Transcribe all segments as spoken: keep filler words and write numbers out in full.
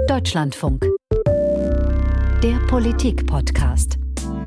Deutschlandfunk. Der Politik-Podcast.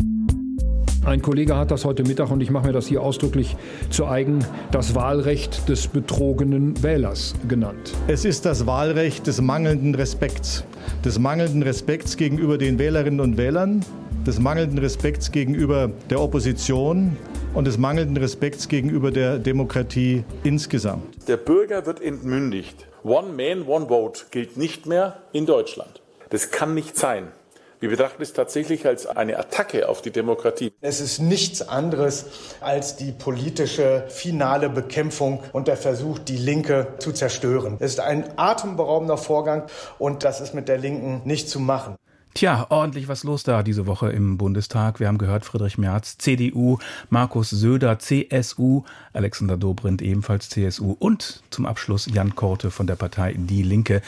Ein Kollege hat das heute Mittag, und ich mache mir das hier ausdrücklich zu eigen, das Wahlrecht des betrogenen Wählers genannt. Es ist das Wahlrecht des mangelnden Respekts. Des mangelnden Respekts gegenüber den Wählerinnen und Wählern, des mangelnden Respekts gegenüber der Opposition und des mangelnden Respekts gegenüber der Demokratie insgesamt. Der Bürger wird entmündigt. One man, one vote gilt nicht mehr in Deutschland. Das kann nicht sein. Wir betrachten es tatsächlich als eine Attacke auf die Demokratie. Es ist nichts anderes als die politische finale Bekämpfung und der Versuch, die Linke zu zerstören. Es ist ein atemberaubender Vorgang und das ist mit der Linken nicht zu machen. Tja, ordentlich was los da diese Woche im Bundestag. Wir haben gehört, Friedrich Merz, C D U, Markus Söder, C S U, Alexander Dobrindt, ebenfalls C S U und zum Abschluss Jan Korte von der Partei Die Linke.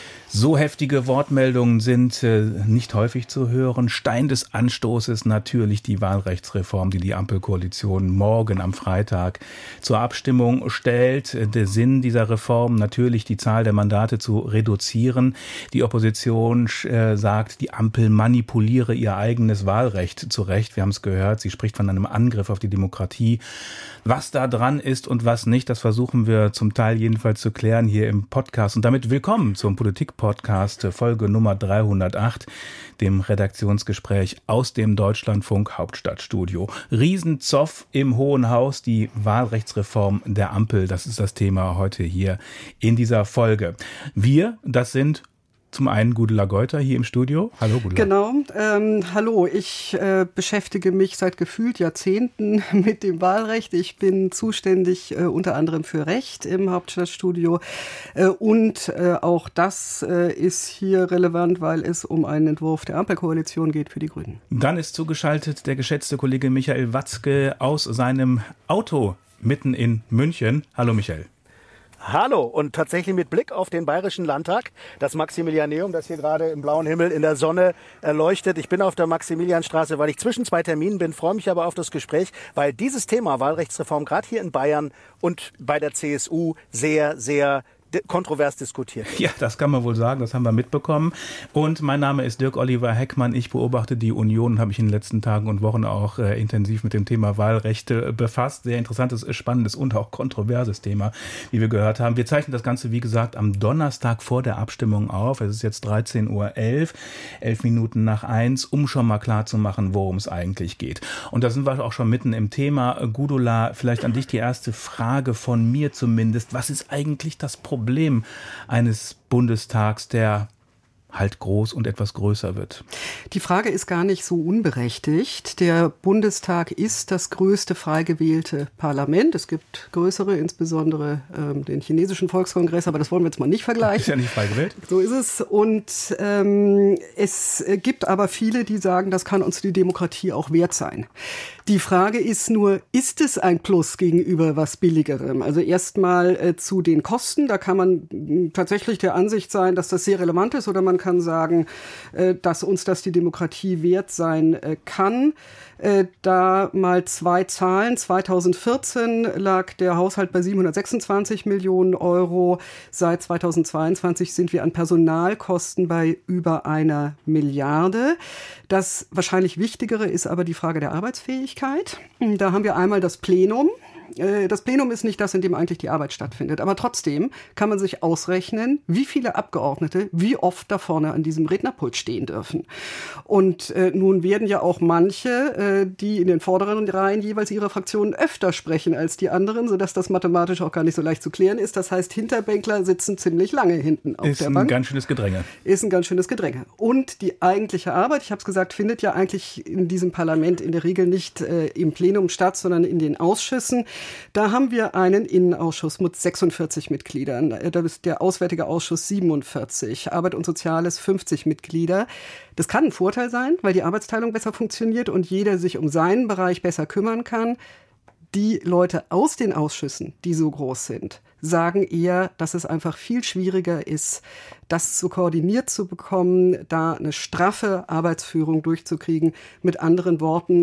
So heftige Wortmeldungen sind äh, nicht häufig zu hören. Stein des Anstoßes natürlich die Wahlrechtsreform, die die Ampelkoalition morgen am Freitag zur Abstimmung stellt. Der Sinn dieser Reform natürlich die Zahl der Mandate zu reduzieren. Die Opposition äh, sagt, die Ampel manipuliere ihr eigenes Wahlrecht zurecht. Wir haben es gehört, sie spricht von einem Angriff auf die Demokratie. Was da dran ist und was nicht, das versuchen wir zum Teil jedenfalls zu klären hier im Podcast. Und damit willkommen zum Politik-Podcast, Folge Nummer dreihundertacht, dem Redaktionsgespräch aus dem Deutschlandfunk Hauptstadtstudio. Riesenzoff im Hohen Haus, die Wahlrechtsreform der Ampel, das ist das Thema heute hier in dieser Folge. Wir, das sind zum einen Gudula Geuter hier im Studio. Hallo Gudula. Genau, ähm, hallo. Ich äh, beschäftige mich seit gefühlt Jahrzehnten mit dem Wahlrecht. Ich bin zuständig äh, unter anderem für Recht im Hauptstadtstudio äh, und äh, auch das äh, ist hier relevant, weil es um einen Entwurf der Ampelkoalition geht für die Grünen. Dann ist zugeschaltet der geschätzte Kollege Michael Watzke aus seinem Auto mitten in München. Hallo Michael. Hallo, und tatsächlich mit Blick auf den Bayerischen Landtag, das Maximilianeum, das hier gerade im blauen Himmel in der Sonne erleuchtet. Ich bin auf der Maximilianstraße, weil ich zwischen zwei Terminen bin, freue mich aber auf das Gespräch, weil dieses Thema Wahlrechtsreform gerade hier in Bayern und bei der C S U sehr, sehr kontrovers diskutiert. Ja, das kann man wohl sagen, das haben wir mitbekommen. Und mein Name ist Dirk Oliver Heckmann. Ich beobachte die Union und habe mich in den letzten Tagen und Wochen auch äh, intensiv mit dem Thema Wahlrechte befasst. Sehr interessantes, spannendes und auch kontroverses Thema, wie wir gehört haben. Wir zeichnen das Ganze, wie gesagt, am Donnerstag vor der Abstimmung auf. Es ist jetzt dreizehn Uhr elf, elf Minuten nach eins, um schon mal klar zu machen, worum es eigentlich geht. Und da sind wir auch schon mitten im Thema. Gudula, vielleicht an dich die erste Frage von mir zumindest. Was ist eigentlich das Problem? Problem eines Bundestags, der halt groß und etwas größer wird? Die Frage ist gar nicht so unberechtigt. Der Bundestag ist das größte frei gewählte Parlament. Es gibt größere, insbesondere ähm, den chinesischen Volkskongress, aber das wollen wir jetzt mal nicht vergleichen. Ist ja nicht frei gewählt. So ist es. Und ähm, es gibt aber viele, die sagen, das kann uns die Demokratie auch wert sein. Die Frage ist nur, ist es ein Plus gegenüber was Billigerem? Also erstmal äh, zu den Kosten. Da kann man mh, tatsächlich der Ansicht sein, dass das sehr relevant ist, oder man kann sagen, äh, dass uns das die Demokratie wert sein äh, kann. Äh, da mal zwei Zahlen. zweitausendvierzehn lag der Haushalt bei siebenhundertsechsundzwanzig Millionen Euro. Seit zweitausendzweiundzwanzig sind wir an Personalkosten bei über einer Milliarde. Das wahrscheinlich Wichtigere ist aber die Frage der Arbeitsfähigkeit. Da haben wir einmal das Plenum. Das Plenum ist nicht das, in dem eigentlich die Arbeit stattfindet. Aber trotzdem kann man sich ausrechnen, wie viele Abgeordnete wie oft da vorne an diesem Rednerpult stehen dürfen. Und äh, nun werden ja auch manche, äh, die in den vorderen Reihen jeweils ihrer Fraktionen öfter sprechen als die anderen, sodass das mathematisch auch gar nicht so leicht zu klären ist. Das heißt, Hinterbänkler sitzen ziemlich lange hinten auf ist der Bank. Ist ein ganz schönes Gedränge. Ist ein ganz schönes Gedränge. Und die eigentliche Arbeit, ich habe es gesagt, findet ja eigentlich in diesem Parlament in der Regel nicht äh, im Plenum statt, sondern in den Ausschüssen. Da haben wir einen Innenausschuss mit sechsundvierzig Mitgliedern. Da ist der Auswärtige Ausschuss siebenundvierzig, Arbeit und Soziales fünfzig Mitglieder. Das kann ein Vorteil sein, weil die Arbeitsteilung besser funktioniert und jeder sich um seinen Bereich besser kümmern kann. Die Leute aus den Ausschüssen, die so groß sind, sagen eher, dass es einfach viel schwieriger ist, das so koordiniert zu bekommen, da eine straffe Arbeitsführung durchzukriegen. Mit anderen Worten,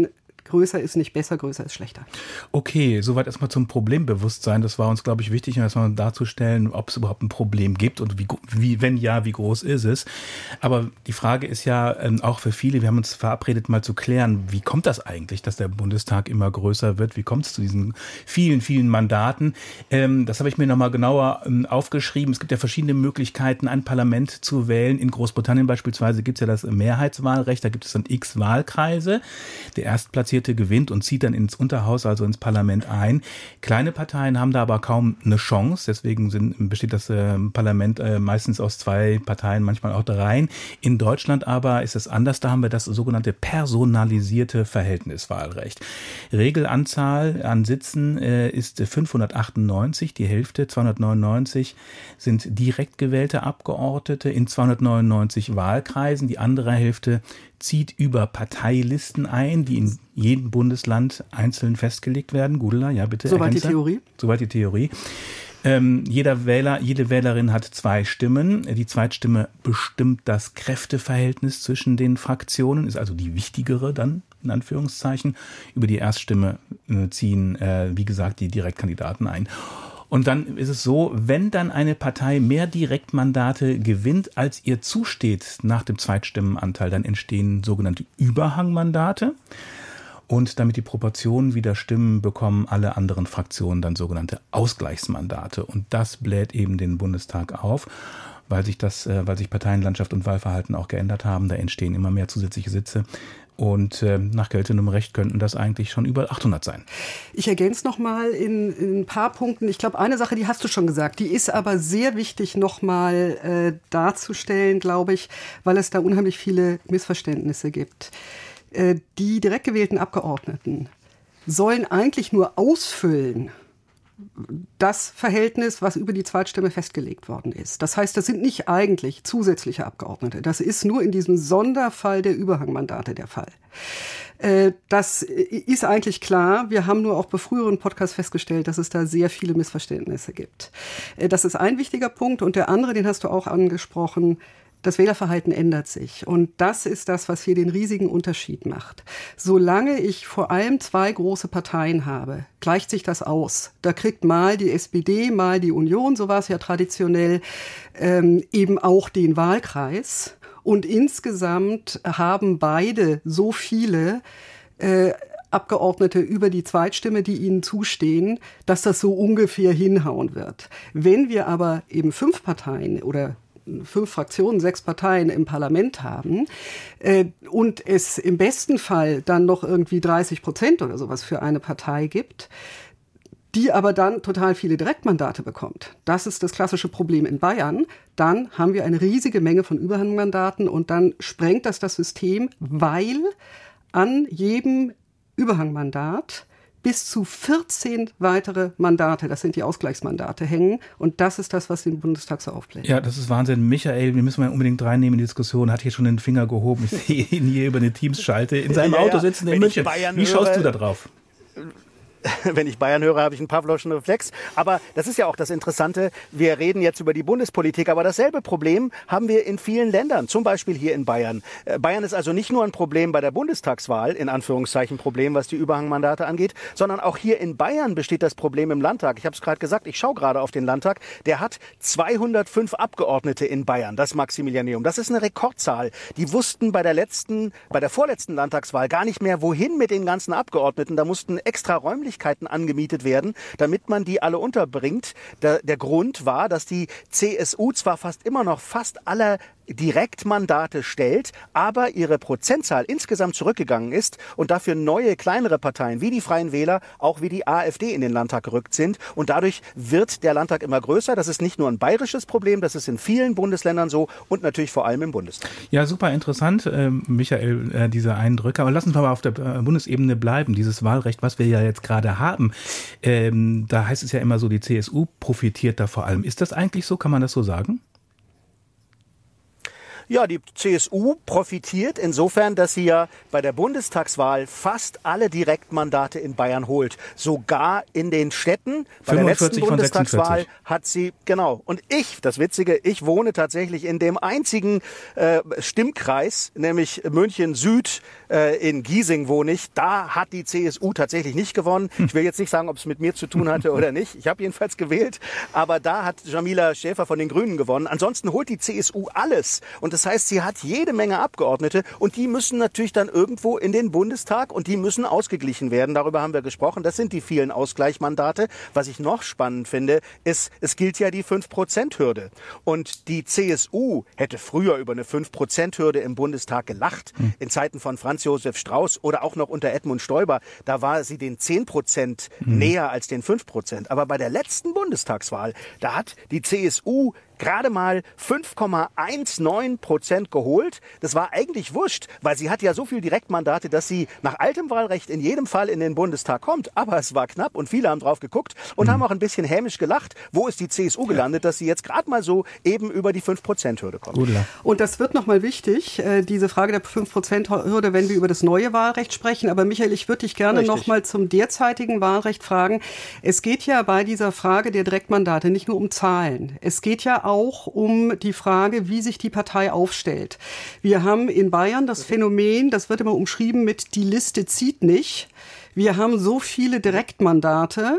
Größer ist nicht besser, größer ist schlechter. Okay, soweit erstmal zum Problembewusstsein. Das war uns, glaube ich, wichtig, erstmal darzustellen, ob es überhaupt ein Problem gibt und wie, wie, wenn ja, wie groß ist es. Aber die Frage ist ja ähm, auch für viele, wir haben uns verabredet, mal zu klären, wie kommt das eigentlich, dass der Bundestag immer größer wird? Wie kommt es zu diesen vielen, vielen Mandaten? Ähm, das habe ich mir nochmal genauer ähm, aufgeschrieben. Es gibt ja verschiedene Möglichkeiten, ein Parlament zu wählen. In Großbritannien beispielsweise gibt es ja das Mehrheitswahlrecht, da gibt es dann x Wahlkreise. Der Erstplatzierte gewinnt und zieht dann ins Unterhaus, also ins Parlament ein. Kleine Parteien haben da aber kaum eine Chance, deswegen sind, besteht das äh, Parlament äh, meistens aus zwei Parteien, manchmal auch dreien. In Deutschland aber ist es anders, da haben wir das sogenannte personalisierte Verhältniswahlrecht. Regelanzahl an Sitzen äh, ist fünfhundertachtundneunzig, die Hälfte, zweihundertneunundneunzig sind direkt gewählte Abgeordnete in zweihundertneunundneunzig Wahlkreisen, die andere Hälfte zieht über Parteilisten ein, die in jedem Bundesland einzeln festgelegt werden. Gudela, ja bitte. Soweit die Theorie. Soweit die Theorie. Ähm, jeder Wähler, jede Wählerin hat zwei Stimmen. Die Zweitstimme bestimmt das Kräfteverhältnis zwischen den Fraktionen, ist also die wichtigere dann, in Anführungszeichen. Über die Erststimme äh, ziehen, äh, wie gesagt, die Direktkandidaten ein. Und dann ist es so, wenn dann eine Partei mehr Direktmandate gewinnt, als ihr zusteht nach dem Zweitstimmenanteil, dann entstehen sogenannte Überhangmandate. Und damit die Proportionen wieder stimmen, bekommen alle anderen Fraktionen dann sogenannte Ausgleichsmandate. Und das bläht eben den Bundestag auf, weil sich das, weil sich Parteienlandschaft und Wahlverhalten auch geändert haben. Da entstehen immer mehr zusätzliche Sitze. Und äh, nach geltendem Recht könnten das eigentlich schon über achthundert sein. Ich ergänze noch mal in, in ein paar Punkten. Ich glaube, eine Sache, die hast du schon gesagt, die ist aber sehr wichtig noch mal äh, darzustellen, glaube ich, weil es da unheimlich viele Missverständnisse gibt. Äh, die direkt gewählten Abgeordneten sollen eigentlich nur ausfüllen das Verhältnis, was über die Zweitstimme festgelegt worden ist. Das heißt, das sind nicht eigentlich zusätzliche Abgeordnete. Das ist nur in diesem Sonderfall der Überhangmandate der Fall. Das ist eigentlich klar. Wir haben nur auch bei früheren Podcasts festgestellt, dass es da sehr viele Missverständnisse gibt. Das ist ein wichtiger Punkt. Und der andere, den hast du auch angesprochen, das Wählerverhalten ändert sich. Und das ist das, was hier den riesigen Unterschied macht. Solange ich vor allem zwei große Parteien habe, gleicht sich das aus. Da kriegt mal die S P D, mal die Union, so war es ja traditionell, ähm, eben auch den Wahlkreis. Und insgesamt haben beide so viele äh, Abgeordnete über die Zweitstimme, die ihnen zustehen, dass das so ungefähr hinhauen wird. Wenn wir aber eben fünf Parteien oder fünf Fraktionen, sechs Parteien im Parlament haben äh, und es im besten Fall dann noch irgendwie dreißig Prozent oder sowas für eine Partei gibt, die aber dann total viele Direktmandate bekommt. Das ist das klassische Problem in Bayern. Dann haben wir eine riesige Menge von Überhangmandaten und dann sprengt das das System, weil an jedem Überhangmandat bis zu vierzehn weitere Mandate, das sind die Ausgleichsmandate, hängen. Und das ist das, was den Bundestag so aufbläht. Ja, das ist Wahnsinn. Michael, den müssen wir unbedingt reinnehmen in die Diskussion, hat hier schon den Finger gehoben. Ich sehe ihn hier über eine Teams-Schalte in seinem ja, Auto ja. sitzen in Wenn München. Wie schaust höre, du da drauf? Wenn ich Bayern höre, habe ich einen Pavloschen Reflex. Aber das ist ja auch das Interessante. Wir reden jetzt über die Bundespolitik, aber dasselbe Problem haben wir in vielen Ländern, zum Beispiel hier in Bayern. Bayern ist also nicht nur ein Problem bei der Bundestagswahl, in Anführungszeichen Problem, was die Überhangmandate angeht, sondern auch hier in Bayern besteht das Problem im Landtag. Ich habe es gerade gesagt, ich schaue gerade auf den Landtag. Der hat zweihundertfünf Abgeordnete in Bayern, das Maximilianeum. Das ist eine Rekordzahl. Die wussten bei der letzten, bei der vorletzten Landtagswahl gar nicht mehr, wohin mit den ganzen Abgeordneten. Da mussten extra Räumlichkeiten angemietet werden, damit man die alle unterbringt. Der, der Grund war, dass die C S U zwar fast immer noch fast alle Direktmandate stellt, aber ihre Prozentzahl insgesamt zurückgegangen ist und dafür neue, kleinere Parteien wie die Freien Wähler, auch wie die AfD in den Landtag gerückt sind. Und dadurch wird der Landtag immer größer. Das ist nicht nur ein bayerisches Problem, das ist in vielen Bundesländern so und natürlich vor allem im Bundestag. Ja, super interessant, äh, Michael, äh, diese Eindrücke. Aber lass uns mal auf der äh, Bundesebene bleiben. Dieses Wahlrecht, was wir ja jetzt gerade haben, ähm, da heißt es ja immer so, die C S U profitiert da vor allem. Ist das eigentlich so? Kann man das so sagen? Ja, die C S U profitiert insofern, dass sie ja bei der Bundestagswahl fast alle Direktmandate in Bayern holt. Sogar in den Städten. Bei der letzten Bundestagswahl hat sie, genau. Und ich, das Witzige, ich wohne tatsächlich in dem einzigen äh, Stimmkreis, nämlich München Süd, äh, in Giesing wohne ich. Da hat die C S U tatsächlich nicht gewonnen. Ich will jetzt nicht sagen, ob es mit mir zu tun hatte oder nicht. Ich habe jedenfalls gewählt. Aber da hat Jamila Schäfer von den Grünen gewonnen. Ansonsten holt die C S U alles. Und das heißt, sie hat jede Menge Abgeordnete und die müssen natürlich dann irgendwo in den Bundestag und die müssen ausgeglichen werden. Darüber haben wir gesprochen. Das sind die vielen Ausgleichsmandate. Was ich noch spannend finde, ist, es gilt ja die fünf Prozent Hürde. Und die C S U hätte früher über eine fünf Prozent Hürde im Bundestag gelacht. Hm. In Zeiten von Franz Josef Strauß oder auch noch unter Edmund Stoiber. Da war sie den zehn Prozent hm. näher als den fünf Prozent. Aber bei der letzten Bundestagswahl, da hat die C S U gerade mal fünf Komma neunzehn Prozent geholt. Das war eigentlich wurscht, weil sie hat ja so viel Direktmandate, dass sie nach altem Wahlrecht in jedem Fall in den Bundestag kommt. Aber es war knapp und viele haben drauf geguckt und mhm. haben auch ein bisschen hämisch gelacht. Wo ist die C S U gelandet, dass sie jetzt gerade mal so eben über die fünf Prozent Hürde kommt? Und das wird nochmal wichtig, diese Frage der fünf Prozent Hürde, wenn wir über das neue Wahlrecht sprechen. Aber Michael, ich würde dich gerne nochmal zum derzeitigen Wahlrecht fragen. Es geht ja bei dieser Frage der Direktmandate nicht nur um Zahlen. Es geht ja auch um die Frage, wie sich die Partei aufstellt. Wir haben in Bayern das Phänomen, das wird immer umschrieben mit die Liste zieht nicht. Wir haben so viele Direktmandate,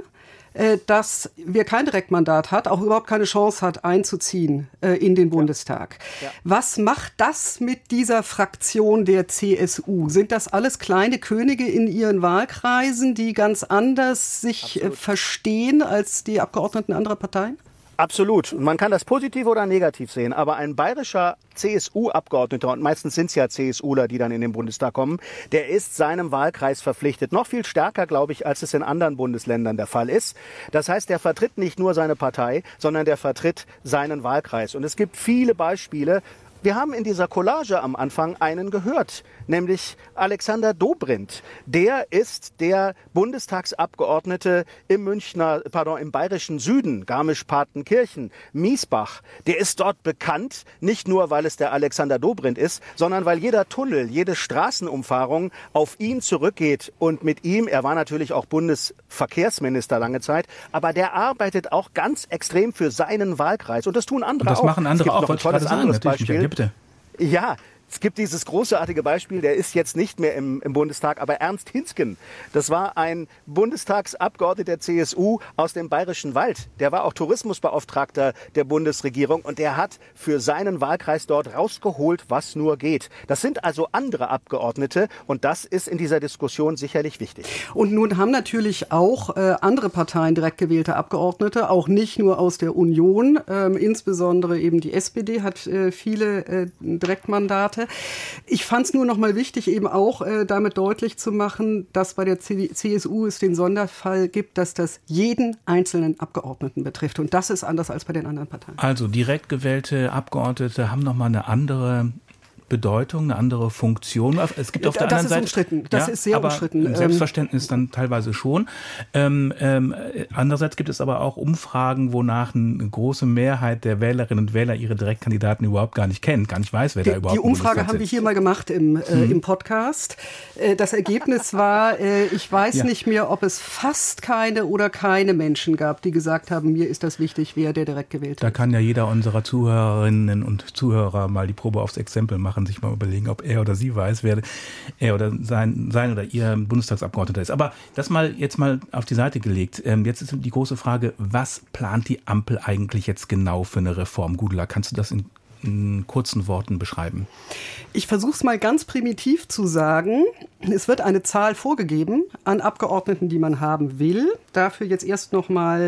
dass wer kein Direktmandat hat, auch überhaupt keine Chance hat, einzuziehen äh, in den Bundestag. Ja. Ja. Was macht das mit dieser Fraktion der C S U? Sind das alles kleine Könige in ihren Wahlkreisen, die ganz anders sich äh, verstehen als die Abgeordneten anderer Parteien? Absolut. Und man kann das positiv oder negativ sehen. Aber ein bayerischer C S U-Abgeordneter, und meistens sind es ja CSUler, die dann in den Bundestag kommen, der ist seinem Wahlkreis verpflichtet. Noch viel stärker, glaube ich, als es in anderen Bundesländern der Fall ist. Das heißt, der vertritt nicht nur seine Partei, sondern der vertritt seinen Wahlkreis. Und es gibt viele Beispiele. Wir haben in dieser Collage am Anfang einen gehört, nämlich Alexander Dobrindt. Der ist der Bundestagsabgeordnete im Münchner, pardon, im bayerischen Süden, Garmisch-Partenkirchen, Miesbach. Der ist dort bekannt, nicht nur, weil es der Alexander Dobrindt ist, sondern weil jeder Tunnel, jede Straßenumfahrung auf ihn zurückgeht. Und mit ihm, er war natürlich auch Bundesverkehrsminister lange Zeit, aber der arbeitet auch ganz extrem für seinen Wahlkreis. Und das tun andere auch. Und das machen andere auch. Ein tolles anderes Beispiel. Bitte. Ja, es gibt dieses großartige Beispiel, der ist jetzt nicht mehr im, im Bundestag, aber Ernst Hinsken, das war ein Bundestagsabgeordneter der C S U aus dem Bayerischen Wald. Der war auch Tourismusbeauftragter der Bundesregierung und der hat für seinen Wahlkreis dort rausgeholt, was nur geht. Das sind also andere Abgeordnete und das ist in dieser Diskussion sicherlich wichtig. Und nun haben natürlich auch äh, andere Parteien direkt gewählte Abgeordnete, auch nicht nur aus der Union, ähm, insbesondere eben die S P D hat äh, viele äh, Direktmandate. Ich fand es nur noch mal wichtig, eben auch äh, damit deutlich zu machen, dass bei der C S U es den Sonderfall gibt, dass das jeden einzelnen Abgeordneten betrifft. Und das ist anders als bei den anderen Parteien. Also direkt gewählte Abgeordnete haben noch mal eine andere Bedeutung, eine andere Funktion. Es gibt auf der das anderen ist Seite, umstritten. Das ja, ist sehr aber umstritten. Im Selbstverständnis dann teilweise schon. Ähm, ähm, andererseits gibt es aber auch Umfragen, wonach eine große Mehrheit der Wählerinnen und Wähler ihre Direktkandidaten überhaupt gar nicht kennt, gar nicht weiß, wer die, da überhaupt Die Umfrage haben wir hier mal gemacht im, äh, mhm. im Podcast. Äh, das Ergebnis war, äh, ich weiß ja. nicht mehr, ob es fast keine oder keine Menschen gab, die gesagt haben, mir ist das wichtig, wer der direkt gewählt Da wird. kann ja jeder unserer Zuhörerinnen und Zuhörer mal die Probe aufs Exempel machen, sich mal überlegen, ob er oder sie weiß, wer er oder sein, sein oder ihr Bundestagsabgeordneter ist. Aber das mal jetzt mal auf die Seite gelegt. Ähm, jetzt ist die große Frage, was plant die Ampel eigentlich jetzt genau für eine Reform? Gudula, kannst du das in, in kurzen Worten beschreiben? Ich versuche es mal ganz primitiv zu sagen. Es wird eine Zahl vorgegeben an Abgeordneten, die man haben will. Dafür jetzt erst noch mal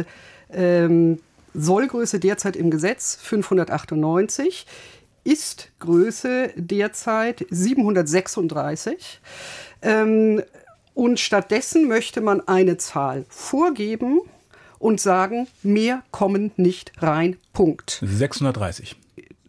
ähm, Sollgröße derzeit im Gesetz fünfhundertachtundneunzig. Ist-Größe derzeit siebenhundertsechsunddreißig. Ähm, und stattdessen möchte man eine Zahl vorgeben und sagen, mehr kommen nicht rein, Punkt. sechshundertdreißig.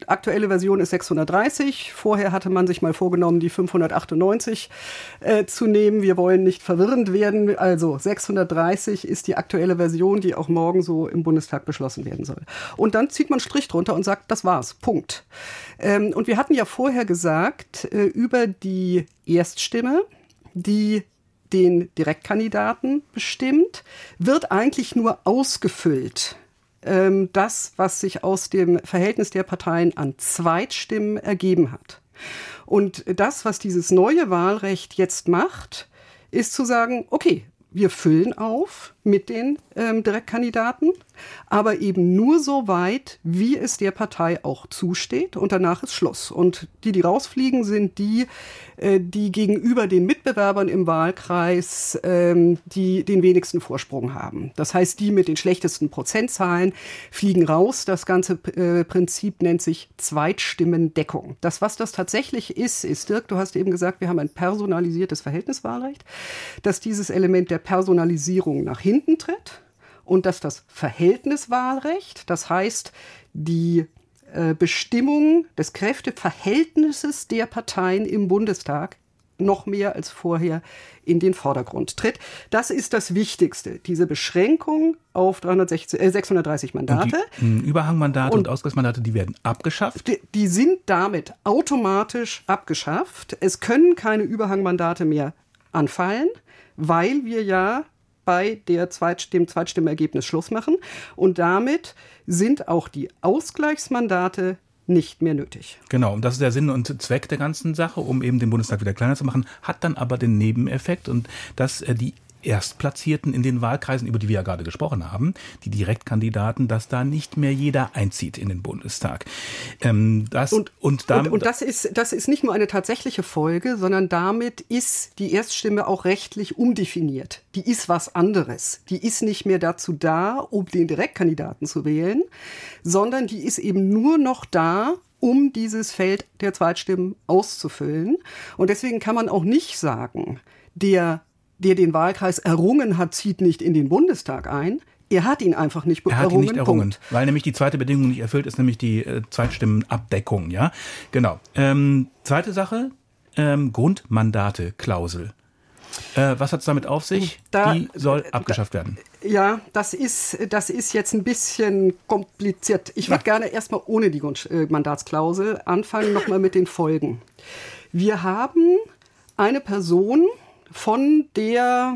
aktuelle Version ist sechshundertdreißig. Vorher hatte man sich mal vorgenommen, die fünfhundertachtundneunzig äh, zu nehmen. Wir wollen nicht verwirrend werden. Also sechshundertdreißig ist die aktuelle Version, die auch morgen so im Bundestag beschlossen werden soll. Und dann zieht man einen Strich drunter und sagt, das war's. Punkt. Ähm, und wir hatten ja vorher gesagt, äh, über die Erststimme, die den Direktkandidaten bestimmt, wird eigentlich nur ausgefüllt. Ähm, das, was sich aus dem Verhältnis der Parteien an Zweitstimmen ergeben hat. Und das, was dieses neue Wahlrecht jetzt macht, ist zu sagen, okay, wir füllen auf mit den ähm, Direktkandidaten, aber eben nur so weit, wie es der Partei auch zusteht. Und danach ist Schluss. Und die, die rausfliegen, sind die, äh, die gegenüber den Mitbewerbern im Wahlkreis ähm, die den wenigsten Vorsprung haben. Das heißt, die mit den schlechtesten Prozentzahlen fliegen raus. Das ganze äh, Prinzip nennt sich Zweitstimmendeckung. Das, was das tatsächlich ist, ist, Dirk, du hast eben gesagt, wir haben ein personalisiertes Verhältniswahlrecht, dass dieses Element der Personalisierung nach hinten tritt und dass das Verhältniswahlrecht, das heißt die äh, Bestimmung des Kräfteverhältnisses der Parteien im Bundestag noch mehr als vorher in den Vordergrund tritt. Das ist das Wichtigste, diese Beschränkung auf dreihundertsechzig, äh, sechshundertdreißig Mandate. Und die Überhangmandate und, und Ausgleichsmandate, die werden abgeschafft? Die, die sind damit automatisch abgeschafft. Es können keine Überhangmandate mehr anfallen, weil wir ja bei der Zweit- dem Zweitstimmenergebnis Schluss machen. Und damit sind auch die Ausgleichsmandate nicht mehr nötig. Genau, und das ist der Sinn und Zweck der ganzen Sache, um eben den Bundestag wieder kleiner zu machen, hat dann aber den Nebeneffekt, und dass äh, die Erstplatzierten in den Wahlkreisen, über die wir ja gerade gesprochen haben, die Direktkandidaten, dass da nicht mehr jeder einzieht in den Bundestag. Ähm, das, und, und, damit, und, und das ist, das ist nicht nur eine tatsächliche Folge, sondern damit ist die Erststimme auch rechtlich umdefiniert. Die ist was anderes. Die ist nicht mehr dazu da, um den Direktkandidaten zu wählen, sondern die ist eben nur noch da, um dieses Feld der Zweitstimmen auszufüllen. Und deswegen kann man auch nicht sagen, der der den Wahlkreis errungen hat, zieht nicht in den Bundestag ein. Er hat ihn einfach nicht errungen. Er hat ihn nicht errungen, Punkt. Weil nämlich die zweite Bedingung nicht erfüllt ist, nämlich die äh, Zweitstimmenabdeckung. Ja, genau. Ähm, zweite Sache, ähm, Grundmandate-Klausel. Äh, was hat es damit auf sich? Da, die soll abgeschafft werden. Ja, das ist, das ist jetzt ein bisschen kompliziert. Ich würde ja. gerne erstmal ohne die Grundmandatsklausel anfangen, nochmal mit den Folgen. Wir haben eine Person von der,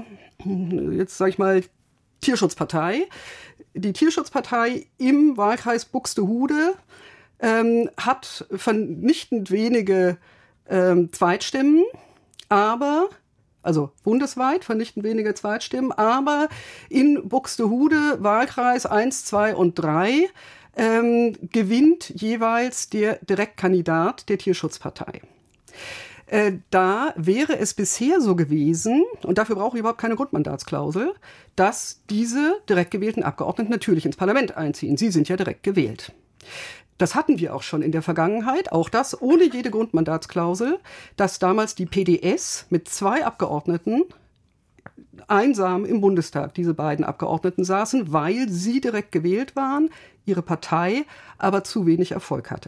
jetzt sage ich mal, Tierschutzpartei. Die Tierschutzpartei im Wahlkreis Buxtehude ähm, hat vernichtend wenige ähm, Zweitstimmen, aber, also bundesweit vernichtend wenige Zweitstimmen, aber in Buxtehude Wahlkreis eins, zwei und drei ähm, gewinnt jeweils der Direktkandidat der Tierschutzpartei. Da wäre es bisher so gewesen, und dafür brauche ich überhaupt keine Grundmandatsklausel, dass diese direkt gewählten Abgeordneten natürlich ins Parlament einziehen. Sie sind ja direkt gewählt. Das hatten wir auch schon in der Vergangenheit, auch das ohne jede Grundmandatsklausel, dass damals die P D S mit zwei Abgeordneten einsam im Bundestag, diese beiden Abgeordneten saßen, weil sie direkt gewählt waren, ihre Partei aber zu wenig Erfolg hatte.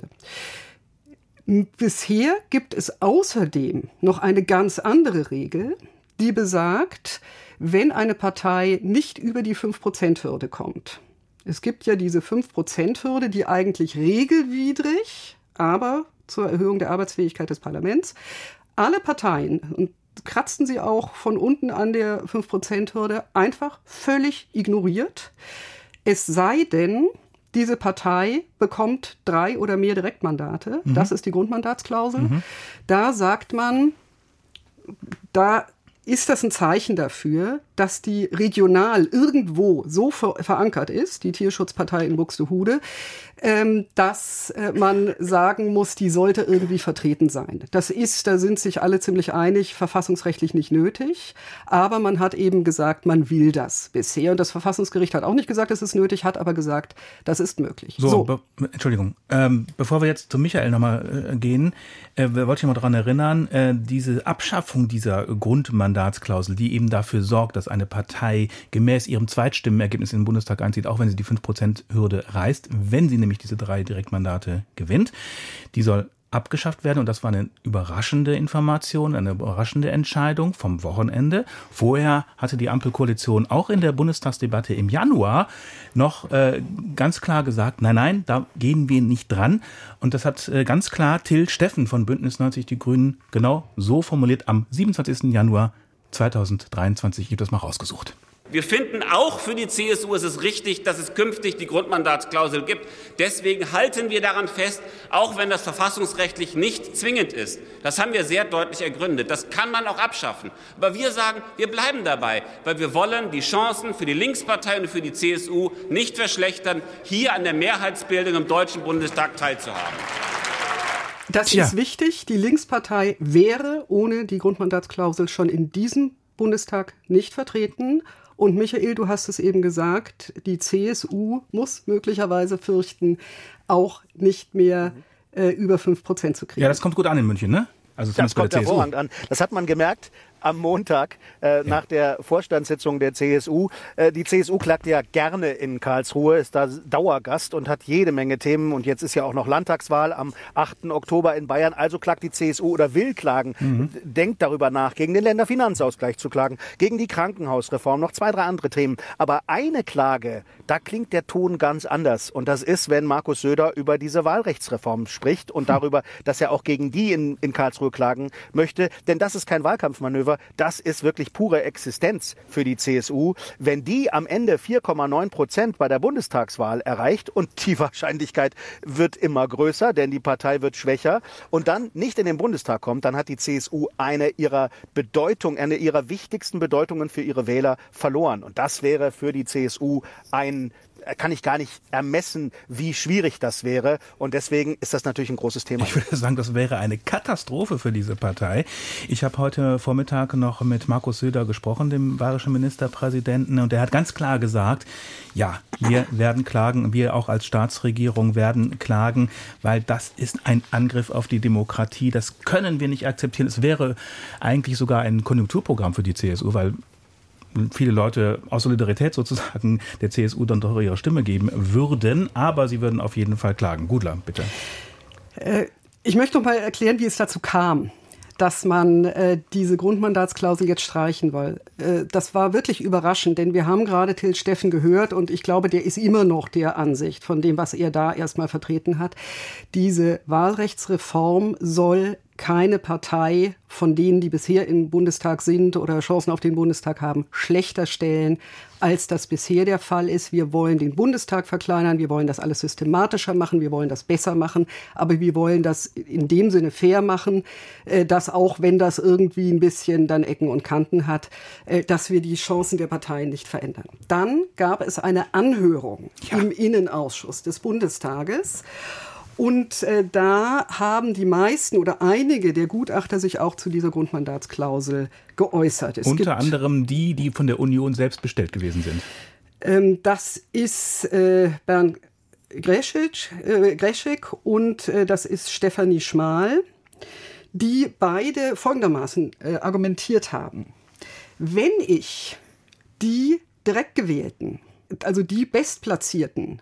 Bisher gibt es außerdem noch eine ganz andere Regel, die besagt, wenn eine Partei nicht über die fünf Prozent Hürde kommt. Es gibt ja diese fünf Prozent Hürde, die eigentlich regelwidrig, aber zur Erhöhung der Arbeitsfähigkeit des Parlaments, alle Parteien, und kratzten sie auch von unten an der fünf Prozent Hürde, einfach völlig ignoriert. Es sei denn, diese Partei bekommt drei oder mehr Direktmandate. Mhm. Das ist die Grundmandatsklausel. Mhm. Da sagt man, da ist das ein Zeichen dafür, dass die regional irgendwo so ver- verankert ist, die Tierschutzpartei in Buxtehude, ähm, dass äh, man sagen muss, die sollte irgendwie vertreten sein. Das ist, da sind sich alle ziemlich einig, verfassungsrechtlich nicht nötig. Aber man hat eben gesagt, man will das bisher. Und das Verfassungsgericht hat auch nicht gesagt, es ist nötig, hat aber gesagt, das ist möglich. So, so. Be- Entschuldigung. Ähm, bevor wir jetzt zu Michael nochmal äh, gehen, äh, wollte ich mal daran erinnern, äh, diese Abschaffung dieser Grundmandatsklausel, die eben dafür sorgt, dass dass eine Partei gemäß ihrem Zweitstimmenergebnis in den Bundestag einzieht, auch wenn sie die fünf Prozent Hürde reißt, wenn sie nämlich diese drei Direktmandate gewinnt. Die soll abgeschafft werden und das war eine überraschende Information, eine überraschende Entscheidung vom Wochenende. Vorher hatte die Ampelkoalition auch in der Bundestagsdebatte im Januar noch äh, ganz klar gesagt, nein, nein, da gehen wir nicht dran. Und das hat äh, ganz klar Till Steffen von Bündnis neunzig Die Grünen genau so formuliert am siebenundzwanzigsten Januar zweitausenddreiundzwanzig. Ich habe das mal rausgesucht. Wir finden, auch für die C S U ist es richtig, dass es künftig die Grundmandatsklausel gibt. Deswegen halten wir daran fest, auch wenn das verfassungsrechtlich nicht zwingend ist. Das haben wir sehr deutlich ergründet. Das kann man auch abschaffen. Aber wir sagen, wir bleiben dabei, weil wir wollen die Chancen für die Linkspartei und für die C S U nicht verschlechtern, hier an der Mehrheitsbildung im Deutschen Bundestag teilzuhaben. Das Tja. ist wichtig. Die Linkspartei wäre ohne die Grundmandatsklausel schon in diesem Bundestag nicht vertreten. Und Michael, du hast es eben gesagt, die C S U muss möglicherweise fürchten, auch nicht mehr äh, über fünf Prozent zu kriegen. Ja, das kommt gut an in München, ne? Also das kommt hervorragend an. Das hat man gemerkt am Montag äh, ja. nach der Vorstandssitzung der C S U. Äh, die C S U klagt ja gerne in Karlsruhe, ist da Dauergast und hat jede Menge Themen. Und jetzt ist ja auch noch Landtagswahl am achten Oktober in Bayern. Also klagt die C S U oder will klagen, mhm. denkt darüber nach, gegen den Länderfinanzausgleich zu klagen, gegen die Krankenhausreform, noch zwei, drei andere Themen. Aber eine Klage, da klingt der Ton ganz anders. Und das ist, wenn Markus Söder über diese Wahlrechtsreform spricht und darüber, dass er auch gegen die in, in Karlsruhe klagen möchte. Denn das ist kein Wahlkampfmanöver. Das ist wirklich pure Existenz für die C S U. Wenn die am Ende vier Komma neun Prozent bei der Bundestagswahl erreicht und die Wahrscheinlichkeit wird immer größer, denn die Partei wird schwächer und dann nicht in den Bundestag kommt, dann hat die C S U eine ihrer Bedeutung, eine ihrer wichtigsten Bedeutungen für ihre Wähler verloren. Und das wäre für die C S U ein kann ich gar nicht ermessen, wie schwierig das wäre. Und deswegen ist das natürlich ein großes Thema. Ich würde sagen, das wäre eine Katastrophe für diese Partei. Ich habe heute Vormittag noch mit Markus Söder gesprochen, dem bayerischen Ministerpräsidenten. Und er hat ganz klar gesagt, ja, wir werden klagen, wir auch als Staatsregierung werden klagen, weil das ist ein Angriff auf die Demokratie. Das können wir nicht akzeptieren. Es wäre eigentlich sogar ein Konjunkturprogramm für die C S U, weil viele Leute aus Solidarität sozusagen der C S U dann doch ihre Stimme geben würden, aber sie würden auf jeden Fall klagen. Gudla, bitte. Äh, ich möchte noch mal erklären, wie es dazu kam, dass man äh, diese Grundmandatsklausel jetzt streichen will. Äh, das war wirklich überraschend, denn wir haben gerade Till Steffen gehört und ich glaube, der ist immer noch der Ansicht von dem, was er da erstmal vertreten hat. Diese Wahlrechtsreform soll keine Partei von denen, die bisher im Bundestag sind oder Chancen auf den Bundestag haben, schlechter stellen, als das bisher der Fall ist. Wir wollen den Bundestag verkleinern, wir wollen das alles systematischer machen, wir wollen das besser machen, aber wir wollen das in dem Sinne fair machen, dass auch wenn das irgendwie ein bisschen dann Ecken und Kanten hat, dass wir die Chancen der Parteien nicht verändern. Dann gab es eine Anhörung ja. im Innenausschuss des Bundestages. Und äh, da haben die meisten oder einige der Gutachter sich auch zu dieser Grundmandatsklausel geäußert. Es Unter gibt, anderem die, die von der Union selbst bestellt gewesen sind. Ähm, das ist äh, Bernd Greschik, äh, Greschik und äh, das ist Stefanie Schmal, die beide folgendermaßen äh, argumentiert haben. Wenn ich die Direktgewählten, also die Bestplatzierten,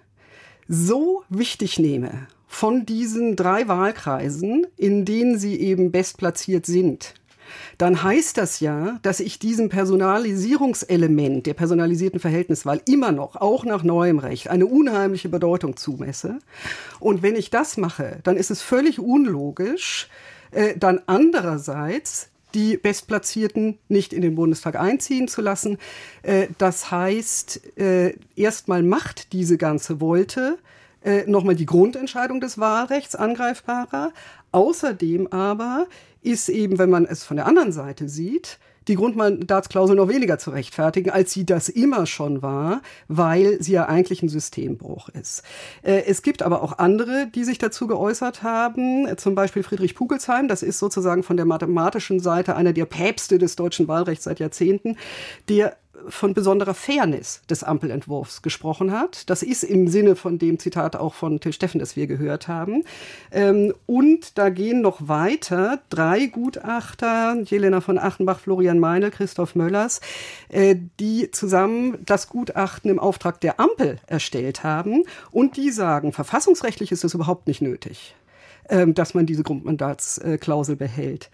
so wichtig nehme von diesen drei Wahlkreisen, in denen sie eben bestplatziert sind, dann heißt das ja, dass ich diesem Personalisierungselement der personalisierten Verhältniswahl immer noch, auch nach neuem Recht, eine unheimliche Bedeutung zumesse. Und wenn ich das mache, dann ist es völlig unlogisch, äh, dann andererseits die Bestplatzierten nicht in den Bundestag einziehen zu lassen. Äh, das heißt, äh, erstmal macht diese ganze Wolte äh, nochmal die Grundentscheidung des Wahlrechts angreifbarer. Außerdem aber ist eben, wenn man es von der anderen Seite sieht, die Grundmandatsklausel noch weniger zu rechtfertigen, als sie das immer schon war, weil sie ja eigentlich ein Systembruch ist. Äh, es gibt aber auch andere, die sich dazu geäußert haben, zum Beispiel Friedrich Pugelsheim, das ist sozusagen von der mathematischen Seite einer der Päpste des deutschen Wahlrechts seit Jahrzehnten, der von besonderer Fairness des Ampelentwurfs gesprochen hat. Das ist im Sinne von dem Zitat auch von Till Steffen, das wir gehört haben. Ähm, und da gehen noch weiter drei Gutachter, Jelena von Achenbach, Florian Meinl, Christoph Möllers, äh, die zusammen das Gutachten im Auftrag der Ampel erstellt haben. Und die sagen, verfassungsrechtlich ist es überhaupt nicht nötig, ähm, dass man diese Grundmandatsklausel behält.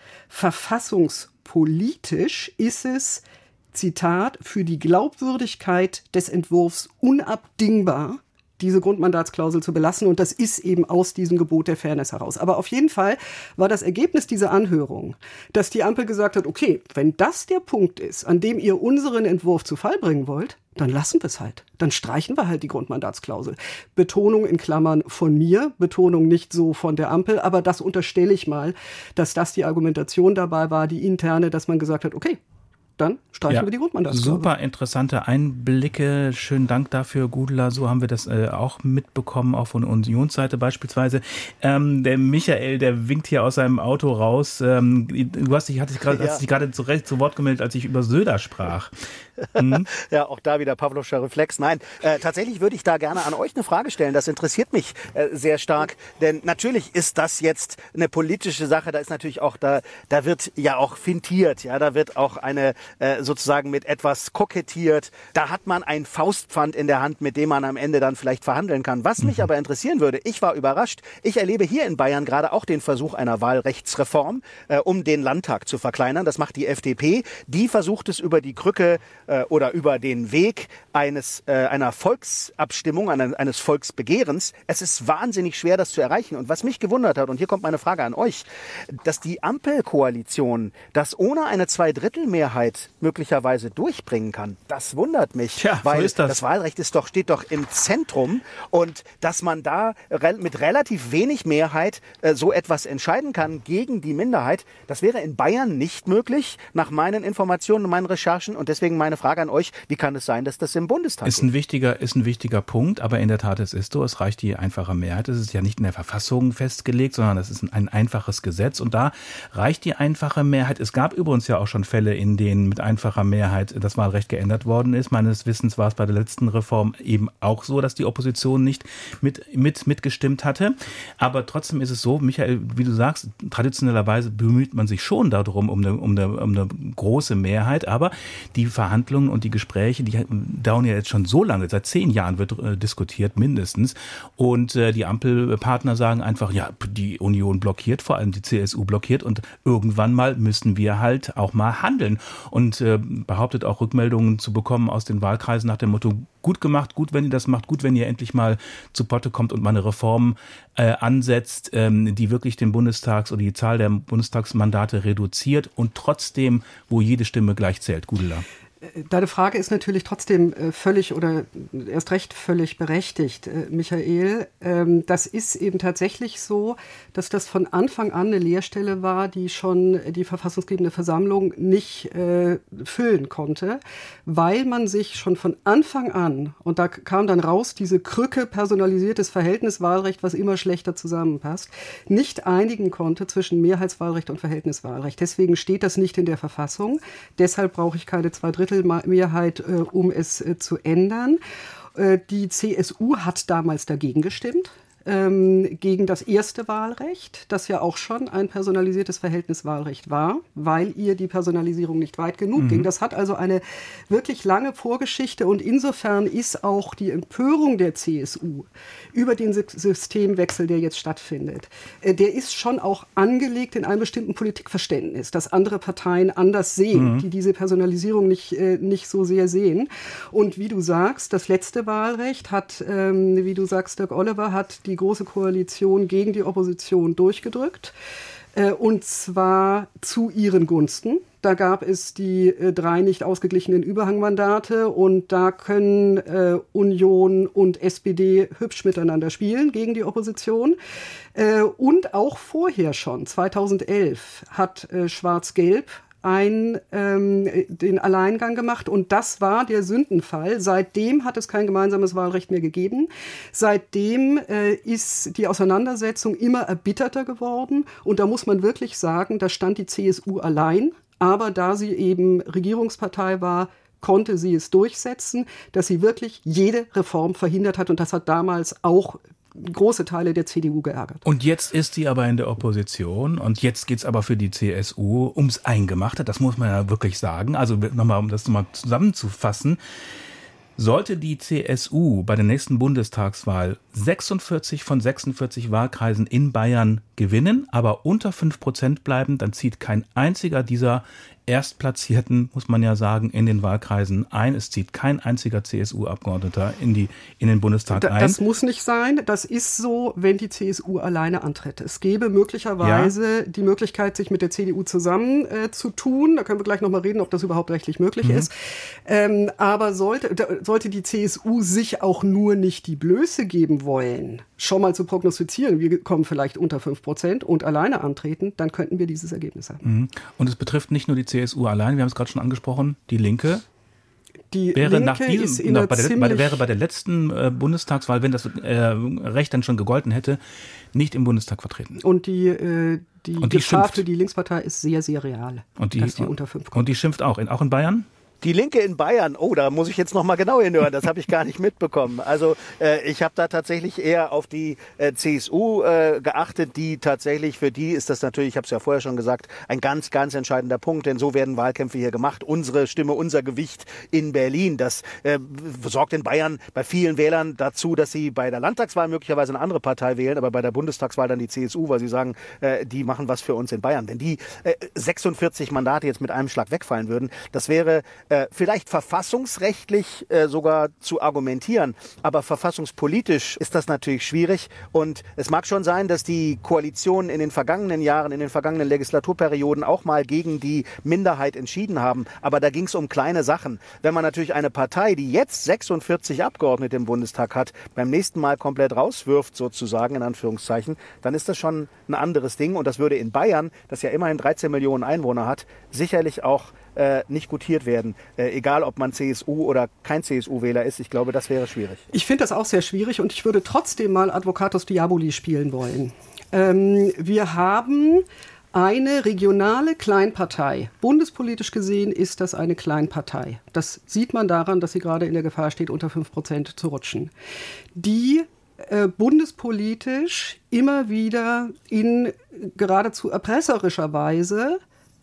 Verfassungspolitisch ist es, Zitat, für die Glaubwürdigkeit des Entwurfs unabdingbar, diese Grundmandatsklausel zu belassen. Und das ist eben aus diesem Gebot der Fairness heraus. Aber auf jeden Fall war das Ergebnis dieser Anhörung, dass die Ampel gesagt hat, okay, wenn das der Punkt ist, an dem ihr unseren Entwurf zu Fall bringen wollt, dann lassen wir es halt. Dann streichen wir halt die Grundmandatsklausel. Betonung in Klammern von mir, Betonung nicht so von der Ampel, aber das unterstelle ich mal, dass das die Argumentation dabei war, die interne, dass man gesagt hat, okay, dann streichen ja, wir die Grundmandatsklausel. Super interessante Einblicke. Schönen Dank dafür, Gudula. So haben wir das äh, auch mitbekommen, auch von Unionsseite beispielsweise. Ähm, der Michael, der winkt hier aus seinem Auto raus. Ähm, du hast dich, hattest grad, ja. hast dich gerade zu Recht zu Wort gemeldet, als ich über Söder sprach. Mhm. Ja, auch da wieder Pavlovscher Reflex. Nein, äh, tatsächlich würde ich da gerne an euch eine Frage stellen. Das interessiert mich äh, sehr stark, denn natürlich ist das jetzt eine politische Sache. Da ist natürlich auch, da, da wird ja auch fintiert, ja, da wird auch eine äh, sozusagen mit etwas kokettiert. Da hat man ein Faustpfand in der Hand, mit dem man am Ende dann vielleicht verhandeln kann. Was mich mhm. aber interessieren würde, ich war überrascht. Ich erlebe hier in Bayern gerade auch den Versuch einer Wahlrechtsreform, äh, um den Landtag zu verkleinern. Das macht die F D P. Die versucht es über die Krücke oder über den Weg eines, äh, einer Volksabstimmung, eines Volksbegehrens. Es ist wahnsinnig schwer, das zu erreichen. Und was mich gewundert hat, und hier kommt meine Frage an euch, dass die Ampelkoalition das ohne eine Zweidrittelmehrheit möglicherweise durchbringen kann, das wundert mich. Tja, weil so ist das. Das Wahlrecht ist doch, steht doch im Zentrum und dass man da re- mit relativ wenig Mehrheit äh, so etwas entscheiden kann gegen die Minderheit, das wäre in Bayern nicht möglich, nach meinen Informationen und meinen Recherchen. Und deswegen meine Frage an euch, wie kann es sein, dass das im Bundestag ist? Ein wichtiger, ist ein wichtiger Punkt, aber in der Tat, es ist so, es reicht die einfache Mehrheit. Es ist ja nicht in der Verfassung festgelegt, sondern es ist ein einfaches Gesetz und da reicht die einfache Mehrheit. Es gab übrigens ja auch schon Fälle, in denen mit einfacher Mehrheit das Wahlrecht geändert worden ist. Meines Wissens war es bei der letzten Reform eben auch so, dass die Opposition nicht mit, mit, mitgestimmt hatte. Aber trotzdem ist es so, Michael, wie du sagst, traditionellerweise bemüht man sich schon darum, um eine, um eine, um eine große Mehrheit, aber die Verhandlungen und die Gespräche, die dauern ja jetzt schon so lange, seit zehn Jahren wird äh, diskutiert mindestens und äh, die Ampelpartner sagen einfach, ja, die Union blockiert, vor allem die C S U blockiert und irgendwann mal müssen wir halt auch mal handeln und äh, behauptet auch Rückmeldungen zu bekommen aus den Wahlkreisen nach dem Motto, gut gemacht, gut, wenn ihr das macht, gut, wenn ihr endlich mal zu Potte kommt und mal eine Reform äh, ansetzt, ähm, die wirklich den Bundestags- oder die Zahl der Bundestagsmandate reduziert und trotzdem, wo jede Stimme gleich zählt. Gudula. Deine Frage ist natürlich trotzdem völlig oder erst recht völlig berechtigt, Michael. Das ist eben tatsächlich so, dass das von Anfang an eine Leerstelle war, die schon die verfassungsgebende Versammlung nicht äh, füllen konnte, weil man sich schon von Anfang an, und da kam dann raus, diese Krücke personalisiertes Verhältniswahlrecht, was immer schlechter zusammenpasst, nicht einigen konnte zwischen Mehrheitswahlrecht und Verhältniswahlrecht. Deswegen steht das nicht in der Verfassung. Deshalb brauche ich keine Zweidrittel Mehrheit, äh, um es äh, zu ändern. Äh, die C S U hat damals dagegen gestimmt, ähm, gegen das erste Wahlrecht, das ja auch schon ein personalisiertes Verhältniswahlrecht war, weil ihr die Personalisierung nicht weit genug mhm. ging. Das hat also eine wirklich lange Vorgeschichte und insofern ist auch die Empörung der C S U über den Systemwechsel, der jetzt stattfindet, äh, der ist schon auch angelegt in einem bestimmten Politikverständnis, das andere Parteien anders sehen, mhm. die diese Personalisierung nicht, äh, nicht so sehr sehen. Und wie du sagst, das letzte Wahlrecht hat, ähm, wie du sagst, Dirk Oliver, hat die Große Koalition gegen die Opposition durchgedrückt, äh, und zwar zu ihren Gunsten. Da gab es die äh, drei nicht ausgeglichenen Überhangmandate und da können äh, Union und S P D hübsch miteinander spielen gegen die Opposition. Äh, und auch vorher schon, zweitausendelf, hat äh, Schwarz-Gelb ein, ähm, den Alleingang gemacht und das war der Sündenfall. Seitdem hat es kein gemeinsames Wahlrecht mehr gegeben. Seitdem äh, ist die Auseinandersetzung immer erbitterter geworden und da muss man wirklich sagen, da stand die C S U allein, aber da sie eben Regierungspartei war, konnte sie es durchsetzen, dass sie wirklich jede Reform verhindert hat. Und das hat damals auch große Teile der C D U geärgert. Und jetzt ist sie aber in der Opposition und jetzt geht es aber für die C S U ums Eingemachte. Das muss man ja wirklich sagen. Also nochmal, um das nochmal zusammenzufassen. Sollte die C S U bei der nächsten Bundestagswahl sechsundvierzig von sechsundvierzig Wahlkreisen in Bayern gewinnen, aber unter fünf Prozent bleiben, dann zieht kein einziger dieser Erstplatzierten, muss man ja sagen, in den Wahlkreisen ein. Es zieht kein einziger C S U-Abgeordneter in, die, in den Bundestag ein. Das muss nicht sein. Das ist so, wenn die C S U alleine antritt. Es gäbe möglicherweise ja. die Möglichkeit, sich mit der C D U zusammen äh, zu tun. Da können wir gleich noch mal reden, ob das überhaupt rechtlich möglich mhm. ist. Ähm, aber sollte, da, sollte die C S U sich auch nur nicht die Blöße geben wollen, schon mal zu prognostizieren, wir kommen vielleicht unter fünf Prozent und alleine antreten, dann könnten wir dieses Ergebnis haben. Mhm. Und es betrifft nicht nur die C S U allein, wir haben es gerade schon angesprochen, die Linke. Die wäre Linke nach diesem, ist in nach, der bei der, ziemlich bei, wäre bei der letzten äh, Bundestagswahl, wenn das äh, Recht dann schon gegolten hätte, nicht im Bundestag vertreten. Und die, äh, die, und die Gefahr schimpft. für die Linkspartei ist sehr, sehr real, und die, dass die unter fünf kommt. Und die schimpft auch, in, auch in Bayern? Die Linke in Bayern, oh, da muss ich jetzt noch mal genau hinhören, das habe ich gar nicht mitbekommen. Also äh, ich habe da tatsächlich eher auf die äh, C S U äh, geachtet, die tatsächlich, für die ist das natürlich, ich habe es ja vorher schon gesagt, ein ganz, ganz entscheidender Punkt, denn so werden Wahlkämpfe hier gemacht. Unsere Stimme, unser Gewicht in Berlin, das äh, sorgt in Bayern bei vielen Wählern dazu, dass sie bei der Landtagswahl möglicherweise eine andere Partei wählen, aber bei der Bundestagswahl dann die C S U, weil sie sagen, äh, die machen was für uns in Bayern. Wenn die äh, sechsundvierzig Mandate jetzt mit einem Schlag wegfallen würden, das wäre Äh, vielleicht verfassungsrechtlich äh, sogar zu argumentieren, aber verfassungspolitisch ist das natürlich schwierig und es mag schon sein, dass die Koalitionen in den vergangenen Jahren, in den vergangenen Legislaturperioden auch mal gegen die Minderheit entschieden haben, aber da ging es um kleine Sachen. Wenn man natürlich eine Partei, die jetzt sechsundvierzig Abgeordnete im Bundestag hat, beim nächsten Mal komplett rauswirft sozusagen, in Anführungszeichen, dann ist das schon ein anderes Ding und das würde in Bayern, das ja immerhin dreizehn Millionen Einwohner hat, sicherlich auch Äh, nicht gutiert werden, äh, egal ob man C S U oder kein C S U-Wähler ist. Ich glaube, das wäre schwierig. Ich finde das auch sehr schwierig und ich würde trotzdem mal Advocatus Diaboli spielen wollen. Ähm, wir haben eine regionale Kleinpartei. Bundespolitisch gesehen ist das eine Kleinpartei. Das sieht man daran, dass sie gerade in der Gefahr steht, unter fünf Prozent zu rutschen. Die äh, bundespolitisch immer wieder in geradezu erpresserischer Weise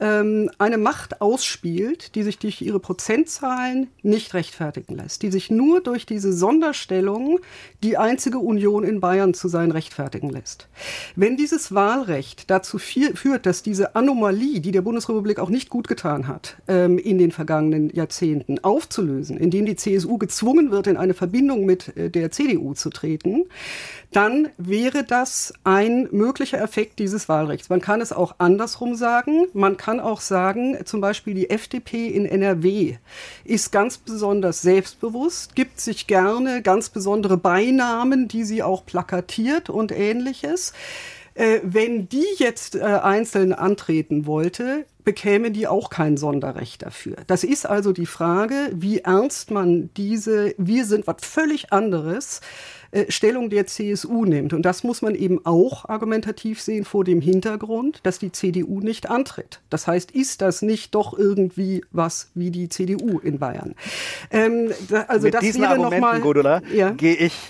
eine Macht ausspielt, die sich durch ihre Prozentzahlen nicht rechtfertigen lässt, die sich nur durch diese Sonderstellung die einzige Union in Bayern zu sein rechtfertigen lässt. Wenn dieses Wahlrecht dazu führt, dass diese Anomalie, die der Bundesrepublik auch nicht gut getan hat, in den vergangenen Jahrzehnten aufzulösen, indem die C S U gezwungen wird, in eine Verbindung mit der C D U zu treten, dann wäre das ein möglicher Effekt dieses Wahlrechts. Man kann es auch andersrum sagen. Man kann auch sagen, zum Beispiel die F D P in N R W ist ganz besonders selbstbewusst, gibt sich gerne ganz besondere Beinamen, die sie auch plakatiert und Ähnliches. Äh, wenn die jetzt äh, einzeln antreten wollte, bekäme die auch kein Sonderrecht dafür. Das ist also die Frage, wie ernst man diese, wir sind was völlig anderes, äh, Stellung der C S U nimmt. Und das muss man eben auch argumentativ sehen vor dem Hintergrund, dass die C D U nicht antritt. Das heißt, ist das nicht doch irgendwie was wie die C D U in Bayern? Ähm, da, also Mit das diesen wäre Argumenten, noch mal, Gudula, ja? gehe ich...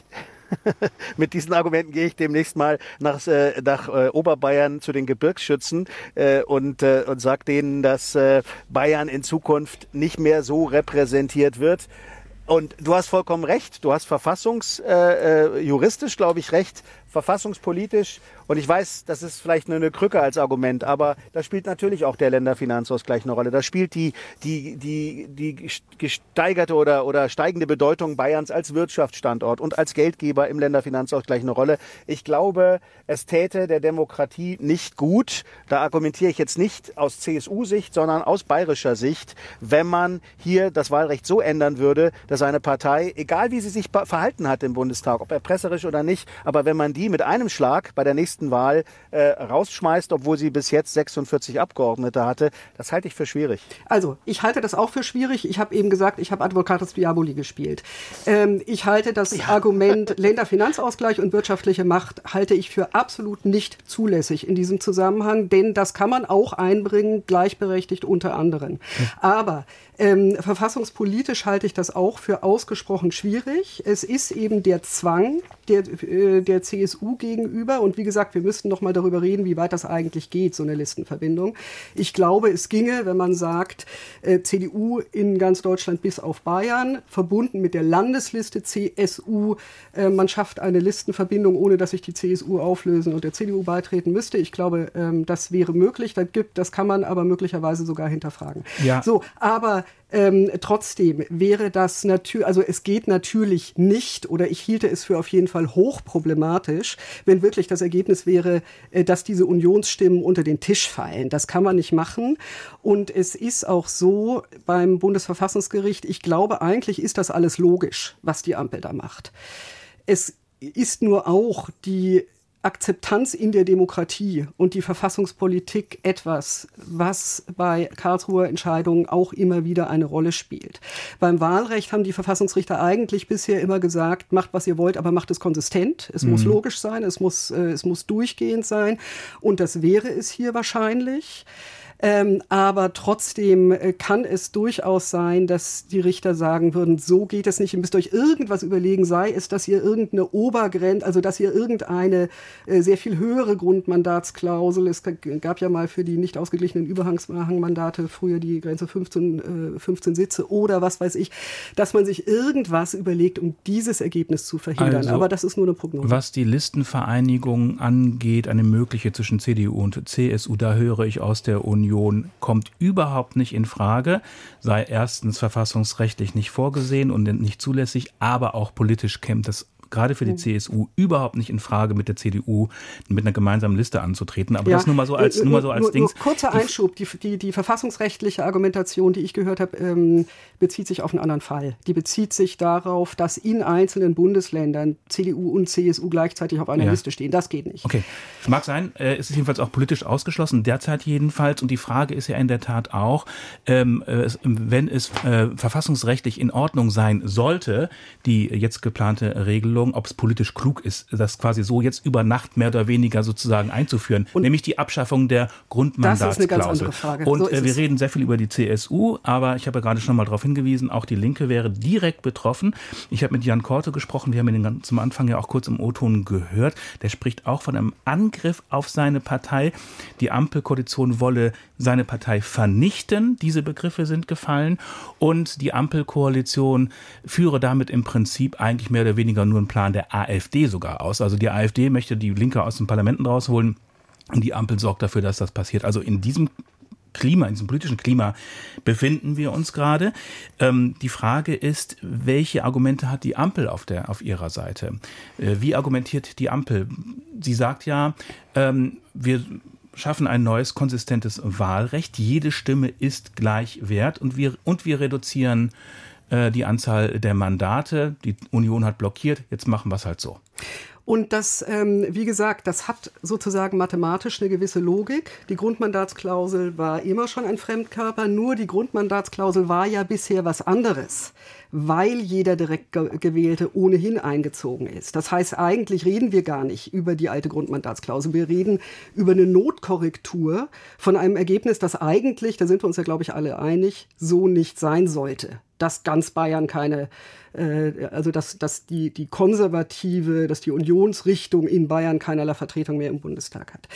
Mit diesen Argumenten gehe ich demnächst mal nach, äh, nach äh, Oberbayern zu den Gebirgsschützen äh, und, äh, und sage denen, dass äh, Bayern in Zukunft nicht mehr so repräsentiert wird. Und du hast vollkommen recht, du hast verfassungsjuristisch, äh, glaube ich, recht, verfassungspolitisch. Und ich weiß, das ist vielleicht nur eine Krücke als Argument, aber da spielt natürlich auch der Länderfinanzausgleich eine Rolle. Da spielt die, die, die, die gesteigerte oder, oder steigende Bedeutung Bayerns als Wirtschaftsstandort und als Geldgeber im Länderfinanzausgleich eine Rolle. Ich glaube, es täte der Demokratie nicht gut, da argumentiere ich jetzt nicht aus C S U-Sicht, sondern aus bayerischer Sicht, wenn man hier das Wahlrecht so ändern würde, dass eine Partei, egal wie sie sich verhalten hat im Bundestag, ob erpresserisch oder nicht, aber wenn man die die mit einem Schlag bei der nächsten Wahl äh, rausschmeißt, obwohl sie bis jetzt sechsundvierzig Abgeordnete hatte. Das halte ich für schwierig. Also, ich halte das auch für schwierig. Ich habe eben gesagt, ich habe Advocatus Diaboli gespielt. Ähm, ich halte das ja. Argument Länderfinanzausgleich und wirtschaftliche Macht halte ich für absolut nicht zulässig in diesem Zusammenhang, denn das kann man auch einbringen, gleichberechtigt unter anderen. Mhm. Aber ähm, verfassungspolitisch halte ich das auch für ausgesprochen schwierig. Es ist eben der Zwang der, äh, der C S U gegenüber. Und wie gesagt, wir müssten noch mal darüber reden, wie weit das eigentlich geht, so eine Listenverbindung. Ich glaube, es ginge, wenn man sagt, äh, C D U in ganz Deutschland bis auf Bayern, verbunden mit der Landesliste C S U. Äh, man schafft eine Listenverbindung, ohne dass sich die C S U auflösen und der C D U beitreten müsste. Ich glaube, ähm, das wäre möglich. Das gibt, das kann man aber möglicherweise sogar hinterfragen. Ja. So, aber Ähm, trotzdem wäre das natürlich, also es geht natürlich nicht, oder ich hielte es für auf jeden Fall hochproblematisch, wenn wirklich das Ergebnis wäre, äh, dass diese Unionsstimmen unter den Tisch fallen. Das kann man nicht machen. Und es ist auch so beim Bundesverfassungsgericht, ich glaube, eigentlich ist das alles logisch, was die Ampel da macht. Es ist nur auch die Akzeptanz in der Demokratie und die Verfassungspolitik etwas, was bei Karlsruher Entscheidungen auch immer wieder eine Rolle spielt. Beim Wahlrecht haben die Verfassungsrichter eigentlich bisher immer gesagt, macht, was ihr wollt, aber macht es konsistent. Es mhm. muss logisch sein, es muss, äh, es muss durchgehend sein. Und das wäre es hier wahrscheinlich. Ähm, aber trotzdem äh, kann es durchaus sein, dass die Richter sagen würden, so geht es nicht, ihr müsst euch irgendwas überlegen, sei es, dass ihr irgendeine Obergrenze, also dass ihr irgendeine äh, sehr viel höhere Grundmandatsklausel, es gab ja mal für die nicht ausgeglichenen Überhangmandate früher die Grenze fünfzehn, äh, fünfzehn Sitze oder was weiß ich, dass man sich irgendwas überlegt, um dieses Ergebnis zu verhindern. Also, aber das ist nur eine Prognose. Was die Listenvereinigung angeht, eine mögliche zwischen C D U und C S U, da höre ich aus der Union, kommt überhaupt nicht in Frage, sei erstens verfassungsrechtlich nicht vorgesehen und nicht zulässig, aber auch politisch käme das gerade für die C S U überhaupt nicht in Frage, mit der C D U mit einer gemeinsamen Liste anzutreten. Aber ja, das nur mal so als, nur mal so als nur, Dings. Nur kurzer Einschub. Die, die, die verfassungsrechtliche Argumentation, die ich gehört habe, ähm, bezieht sich auf einen anderen Fall. Die bezieht sich darauf, dass in einzelnen Bundesländern C D U und C S U gleichzeitig auf einer ja. Liste stehen. Das geht nicht. Okay, mag sein. Äh, es ist jedenfalls auch politisch ausgeschlossen, derzeit jedenfalls. Und die Frage ist ja in der Tat auch, ähm, äh, wenn es äh, verfassungsrechtlich in Ordnung sein sollte, die jetzt geplante Regelung, ob es politisch klug ist, das quasi so jetzt über Nacht mehr oder weniger sozusagen einzuführen, und nämlich die Abschaffung der Grundmandatsklausel. Das ist eine ganz andere Frage. Und so äh, wir es. reden sehr viel über die C S U, aber ich habe ja gerade schon mal darauf hingewiesen, auch die Linke wäre direkt betroffen. Ich habe mit Jan Korte gesprochen, wir haben ihn zum Anfang ja auch kurz im O-Ton gehört. Der spricht auch von einem Angriff auf seine Partei. Die Ampelkoalition wolle seine Partei vernichten. Diese Begriffe sind gefallen. Und die Ampelkoalition führe damit im Prinzip eigentlich mehr oder weniger nur einen Plan der AfD sogar aus. Also die AfD möchte die Linke aus den Parlamenten rausholen und die Ampel sorgt dafür, dass das passiert. Also in diesem Klima, in diesem politischen Klima befinden wir uns gerade. Ähm, die Frage ist, welche Argumente hat die Ampel auf, der, auf ihrer Seite? Äh, wie argumentiert die Ampel? Sie sagt ja, ähm, wir schaffen ein neues, konsistentes Wahlrecht. Jede Stimme ist gleich wert und wir, und wir reduzieren äh, die Anzahl der Mandate. Die Union hat blockiert, jetzt machen wir es halt so. Und das, ähm, wie gesagt, das hat sozusagen mathematisch eine gewisse Logik. Die Grundmandatsklausel war immer schon ein Fremdkörper, nur die Grundmandatsklausel war ja bisher was anderes, weil jeder direkt ge- Gewählte ohnehin eingezogen ist. Das heißt, eigentlich reden wir gar nicht über die alte Grundmandatsklausel. Wir reden über eine Notkorrektur von einem Ergebnis, das eigentlich, da sind wir uns ja, glaube ich, alle einig, so nicht sein sollte. Dass ganz Bayern keine, äh, also dass, dass die, die konservative, dass die Unionsrichtung in Bayern keinerlei Vertretung mehr im Bundestag hat.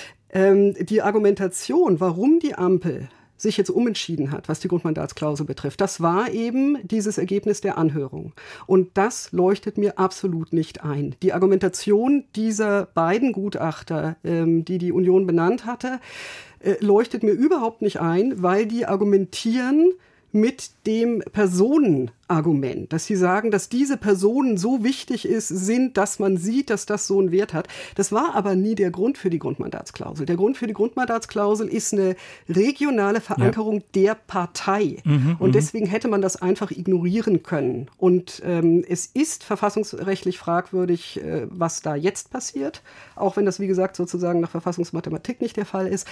Ähm, die Argumentation, warum die Ampel sich jetzt umentschieden hat, was die Grundmandatsklausel betrifft, das war eben dieses Ergebnis der Anhörung. Und das leuchtet mir absolut nicht ein. Die Argumentation dieser beiden Gutachter, ähm, die die Union benannt hatte, äh, leuchtet mir überhaupt nicht ein, weil die argumentieren, mit dem Personenargument, dass sie sagen, dass diese Personen so wichtig ist, sind, dass man sieht, dass das so einen Wert hat. Das war aber nie der Grund für die Grundmandatsklausel. Der Grund für die Grundmandatsklausel ist eine regionale Verankerung ja. der Partei. Mhm, und deswegen hätte man das einfach ignorieren können. Und ähm, es ist verfassungsrechtlich fragwürdig, äh, was da jetzt passiert, auch wenn das, wie gesagt, sozusagen nach Verfassungsmathematik nicht der Fall ist.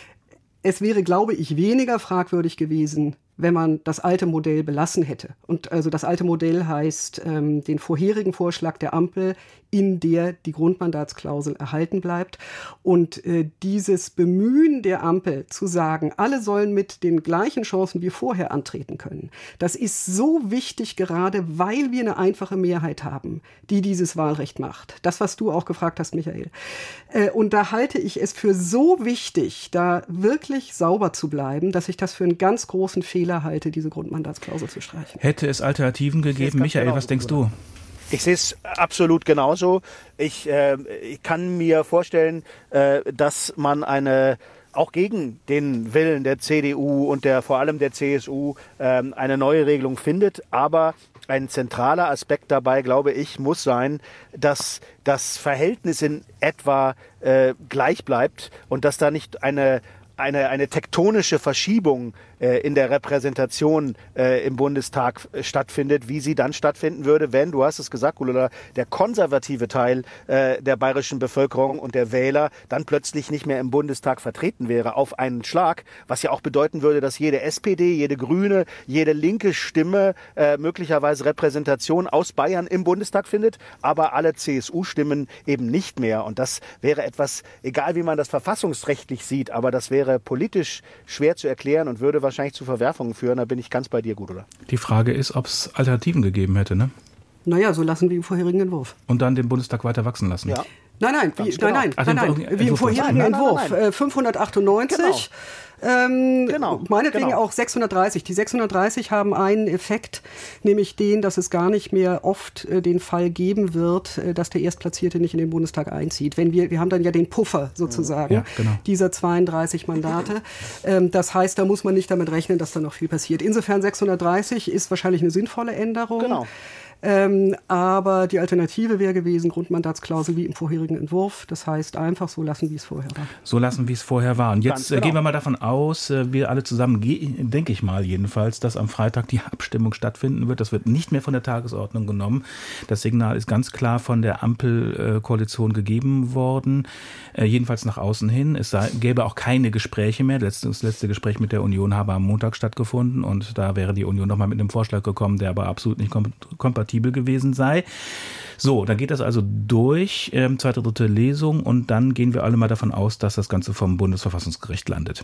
Es wäre, glaube ich, weniger fragwürdig gewesen, wenn man das alte Modell belassen hätte. Und also das alte Modell heißt ähm, den vorherigen Vorschlag der Ampel, in der die Grundmandatsklausel erhalten bleibt. Und äh, dieses Bemühen der Ampel zu sagen, alle sollen mit den gleichen Chancen wie vorher antreten können, das ist so wichtig, gerade weil wir eine einfache Mehrheit haben, die dieses Wahlrecht macht. Das, was du auch gefragt hast, Michael. Äh, und da halte ich es für so wichtig, da wirklich sauber zu bleiben, dass ich das für einen ganz großen Fehler halte, diese Grundmandatsklausel zu streichen. Hätte es Alternativen gegeben? Michael, genau, was denkst du? Ich sehe es absolut genauso. Ich, äh, ich kann mir vorstellen, äh, dass man eine auch gegen den Willen der C D U und der vor allem der C S U äh, eine neue Regelung findet. Aber ein zentraler Aspekt dabei, glaube ich, muss sein, dass das Verhältnis in etwa äh, gleich bleibt und dass da nicht eine Eine, eine tektonische Verschiebung äh, in der Repräsentation äh, im Bundestag äh, stattfindet, wie sie dann stattfinden würde, wenn, du hast es gesagt, Gulula, der konservative Teil äh, der bayerischen Bevölkerung und der Wähler dann plötzlich nicht mehr im Bundestag vertreten wäre auf einen Schlag, was ja auch bedeuten würde, dass jede S P D, jede Grüne, jede linke Stimme äh, möglicherweise Repräsentation aus Bayern im Bundestag findet, aber alle C S U-Stimmen eben nicht mehr. Und das wäre etwas, egal wie man das verfassungsrechtlich sieht, aber das wäre politisch schwer zu erklären und würde wahrscheinlich zu Verwerfungen führen. Da bin ich ganz bei dir, Gudula. Die Frage ist, ob es Alternativen gegeben hätte, ne? Naja, so lassen wie im vorherigen Entwurf. Und dann den Bundestag weiter wachsen lassen. Ja. Nein, nein, wie, genau. nein, nein, Ach, nein, nein, wie im vorherigen nein, nein, Entwurf. Nein, nein. fünfhundertachtundneunzig, genau. Ähm, genau. meinetwegen genau. auch sechshundertdreißig. Die sechshundertdreißig haben einen Effekt, nämlich den, dass es gar nicht mehr oft äh, den Fall geben wird, äh, dass der Erstplatzierte nicht in den Bundestag einzieht. Wenn wir, wir haben dann ja den Puffer sozusagen ja, genau. dieser zweiunddreißig Mandate. Ähm, das heißt, da muss man nicht damit rechnen, dass da noch viel passiert. Insofern sechshundertdreißig ist wahrscheinlich eine sinnvolle Änderung. Genau. Ähm, aber die Alternative wäre gewesen, Grundmandatsklausel wie im vorherigen Entwurf. Das heißt, einfach so lassen, wie es vorher war. So lassen, wie es vorher war. Und jetzt genau. gehen wir mal davon aus, wir alle zusammen, denke ich mal jedenfalls, dass am Freitag die Abstimmung stattfinden wird. Das wird nicht mehr von der Tagesordnung genommen. Das Signal ist ganz klar von der Ampelkoalition gegeben worden. Jedenfalls nach außen hin. Es sei, gäbe auch keine Gespräche mehr. Das letzte Gespräch mit der Union habe am Montag stattgefunden. Und da wäre die Union nochmal mit einem Vorschlag gekommen, der aber absolut nicht kompatibel gewesen sei. So, dann geht das also durch, ähm, zweite, dritte Lesung und dann gehen wir alle mal davon aus, dass das Ganze vom Bundesverfassungsgericht landet.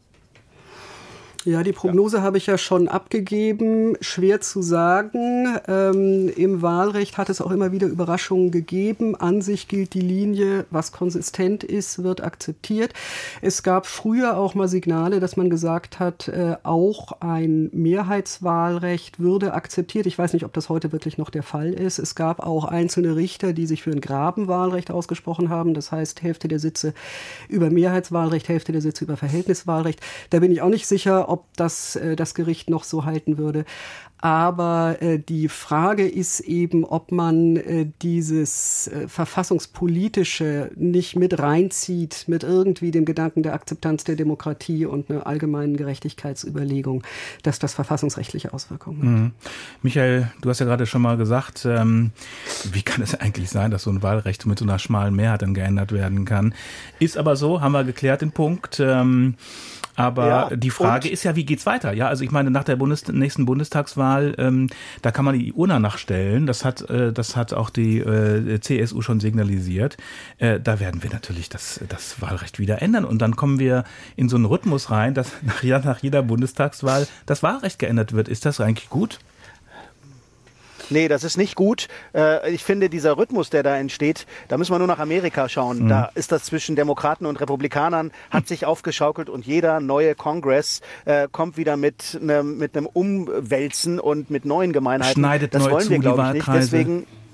Ja, die Prognose ja. habe ich ja schon abgegeben. Schwer zu sagen. Ähm, im Wahlrecht hat es auch immer wieder Überraschungen gegeben. An sich gilt die Linie, was konsistent ist, wird akzeptiert. Es gab früher auch mal Signale, dass man gesagt hat, äh, auch ein Mehrheitswahlrecht würde akzeptiert. Ich weiß nicht, ob das heute wirklich noch der Fall ist. Es gab auch einzelne Richter, die sich für ein Grabenwahlrecht ausgesprochen haben. Das heißt, Hälfte der Sitze über Mehrheitswahlrecht, Hälfte der Sitze über Verhältniswahlrecht. Da bin ich auch nicht sicher, ob das äh, das Gericht noch so halten würde. Aber äh, die Frage ist eben, ob man äh, dieses äh, Verfassungspolitische nicht mit reinzieht, mit irgendwie dem Gedanken der Akzeptanz der Demokratie und einer allgemeinen Gerechtigkeitsüberlegung, dass das verfassungsrechtliche Auswirkungen hat. Mhm. Michael, du hast ja gerade schon mal gesagt, ähm, wie kann es eigentlich sein, dass so ein Wahlrecht mit so einer schmalen Mehrheit dann geändert werden kann? Ist aber so, haben wir geklärt den Punkt. Ähm, Aber ja, die Frage ist ja, wie geht's weiter? Ja, also ich meine, nach der Bundes- nächsten Bundestagswahl, ähm, da kann man die Urne nachstellen. Das hat, äh, das hat auch die äh, C S U schon signalisiert. Äh, da werden wir natürlich das, das Wahlrecht wieder ändern. Und dann kommen wir in so einen Rhythmus rein, dass nach, nach jeder Bundestagswahl das Wahlrecht geändert wird. Ist das eigentlich gut? Nee, das ist nicht gut. Ich finde, dieser Rhythmus, der da entsteht, da müssen wir nur nach Amerika schauen. Mhm. Da ist das zwischen Demokraten und Republikanern, hat sich aufgeschaukelt und jeder neue Kongress äh, kommt wieder mit einem mit einem Umwälzen und mit neuen Gemeinheiten. Schneidet das neu wollen zu, wir, glaube ich, nicht. Deswegen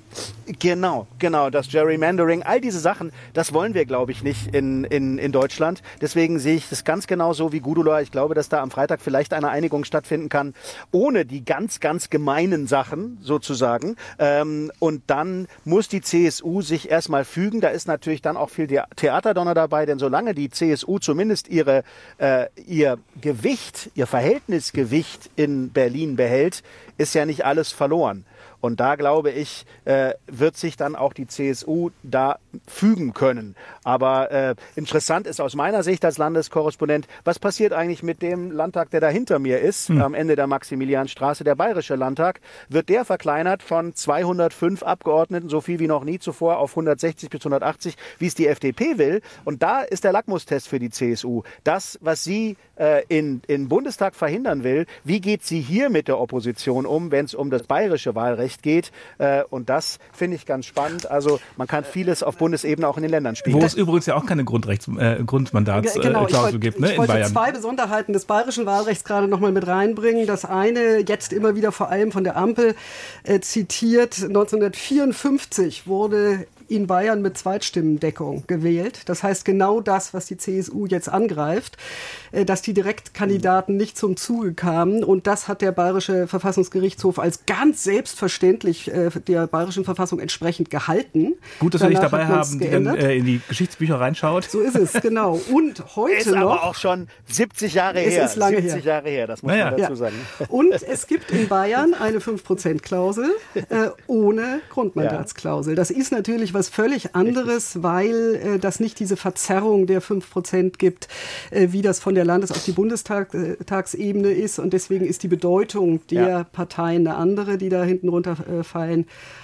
Genau, genau, das Gerrymandering, all diese Sachen, das wollen wir, glaube ich, nicht in, in, in Deutschland. Deswegen sehe ich das ganz genau so wie Gudula. Ich glaube, dass da am Freitag vielleicht eine Einigung stattfinden kann, ohne die ganz, ganz gemeinen Sachen sozusagen. Ähm, und dann muss die C S U sich erstmal fügen. Da ist natürlich dann auch viel Theaterdonner dabei, denn solange die C S U zumindest ihre, äh, ihr Gewicht, ihr Verhältnisgewicht in Berlin behält, ist ja nicht alles verloren. Und da, glaube ich, äh, wird sich dann auch die C S U da fügen können. Aber äh, interessant ist aus meiner Sicht als Landeskorrespondent, was passiert eigentlich mit dem Landtag, der da hinter mir ist, hm. am Ende der Maximilianstraße, der Bayerische Landtag? Wird der verkleinert von zweihundertfünf Abgeordneten, so viel wie noch nie zuvor, auf hundertsechzig bis hundertachtzig, wie es die F D P will? Und da ist der Lackmustest für die C S U. Das, was sie äh, in, in Bundestag verhindern will, wie geht sie hier mit der Opposition um, wenn es um das bayerische Wahlrecht geht. Und das finde ich ganz spannend. Also man kann vieles auf Bundesebene auch in den Ländern spielen. Wo es übrigens ja auch keine Grundrechts, äh, Grundmandatsklausel genau, äh, wollt, gibt, ne, ich wollte in Bayern. zwei Besonderheiten des bayerischen Wahlrechts gerade noch mal mit reinbringen. Das eine, jetzt immer wieder vor allem von der Ampel äh, zitiert, neunzehnhundertvierundfünfzig wurde in Bayern mit Zweitstimmendeckung gewählt. Das heißt genau das, was die C S U jetzt angreift, dass die Direktkandidaten nicht zum Zuge kamen. Und das hat der Bayerische Verfassungsgerichtshof als ganz selbstverständlich der Bayerischen Verfassung entsprechend gehalten. Gut, dass wir dich dabei haben, die dann äh, in die Geschichtsbücher reinschaut. So ist es, genau. Und heute ist noch... Ist aber auch schon siebzig Jahre es her. Ist lange siebzig her. Jahre her, das muss naja. man dazu ja. sagen. Und es gibt in Bayern eine fünf Prozent Klausel äh, ohne Grundmandatsklausel. Das ist natürlich was völlig anderes, weil äh, das nicht diese Verzerrung der fünf Prozent gibt, äh, wie das von der Landes- auf die Bundestagsebene ist. Und deswegen ist die Bedeutung der ja. Parteien eine andere, die da hinten runterfallen.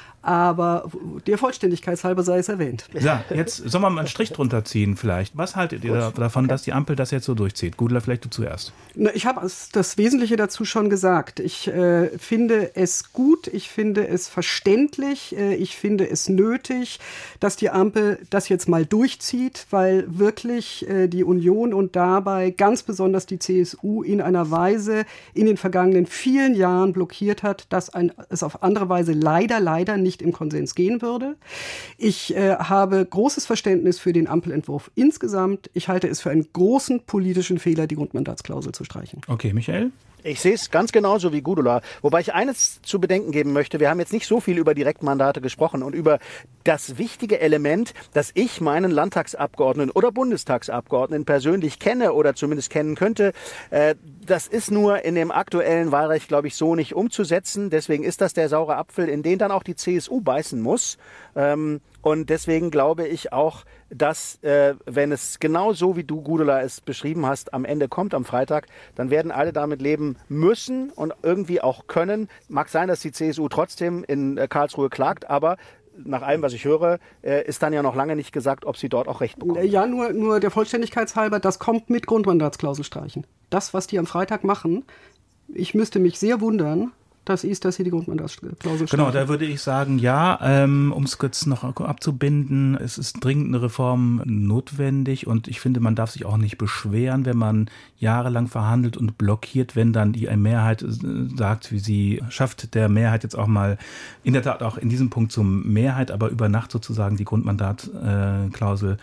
Aber der Vollständigkeit halber sei es erwähnt. Ja, jetzt sollen wir mal einen Strich drunter ziehen vielleicht. Was haltet ihr da, davon, okay. dass die Ampel das jetzt so durchzieht? Gudula, vielleicht du zuerst. Na, ich habe das Wesentliche dazu schon gesagt. Ich äh, finde es gut, ich finde es verständlich, äh, ich finde es nötig, dass die Ampel das jetzt mal durchzieht, weil wirklich äh, die Union und dabei ganz besonders die C S U in einer Weise in den vergangenen vielen Jahren blockiert hat, dass ein, es auf andere Weise leider, leider nicht im Konsens gehen würde. Ich äh, habe großes Verständnis für den Ampelentwurf insgesamt. Ich halte es für einen großen politischen Fehler, die Grundmandatsklausel zu streichen. Okay, Michael? Ich sehe es ganz genauso wie Gudula. Wobei ich eines zu bedenken geben möchte. Wir haben jetzt nicht so viel über Direktmandate gesprochen und über das wichtige Element, dass ich meinen Landtagsabgeordneten oder Bundestagsabgeordneten persönlich kenne oder zumindest kennen könnte. Äh, das ist nur in dem aktuellen Wahlrecht, glaube ich, so nicht umzusetzen. Deswegen ist das der saure Apfel, in den dann auch die C S U beißen muss. Ähm, und deswegen glaube ich auch, dass, äh, wenn es genau so, wie du, Gudula, es beschrieben hast, am Ende kommt am Freitag, dann werden alle damit leben müssen und irgendwie auch können. Mag sein, dass die C S U trotzdem in äh, Karlsruhe klagt, aber nach allem, was ich höre, äh, ist dann ja noch lange nicht gesagt, ob sie dort auch Recht bekommen. Ja, nur, nur der Vollständigkeitshalber, das kommt mit Grundmandatsklausel streichen. Das, was die am Freitag machen, ich müsste mich sehr wundern, das ist, dass hier die Grundmandatsklausel Genau, da würde ich sagen, ja, ähm, um es kurz noch abzubinden, es ist dringend eine Reform notwendig und ich finde, man darf sich auch nicht beschweren, wenn man jahrelang verhandelt und blockiert, wenn dann die Mehrheit sagt, wie sie schafft, der Mehrheit jetzt auch mal, in der Tat auch in diesem Punkt zur Mehrheit, aber über Nacht sozusagen die Grundmandatsklausel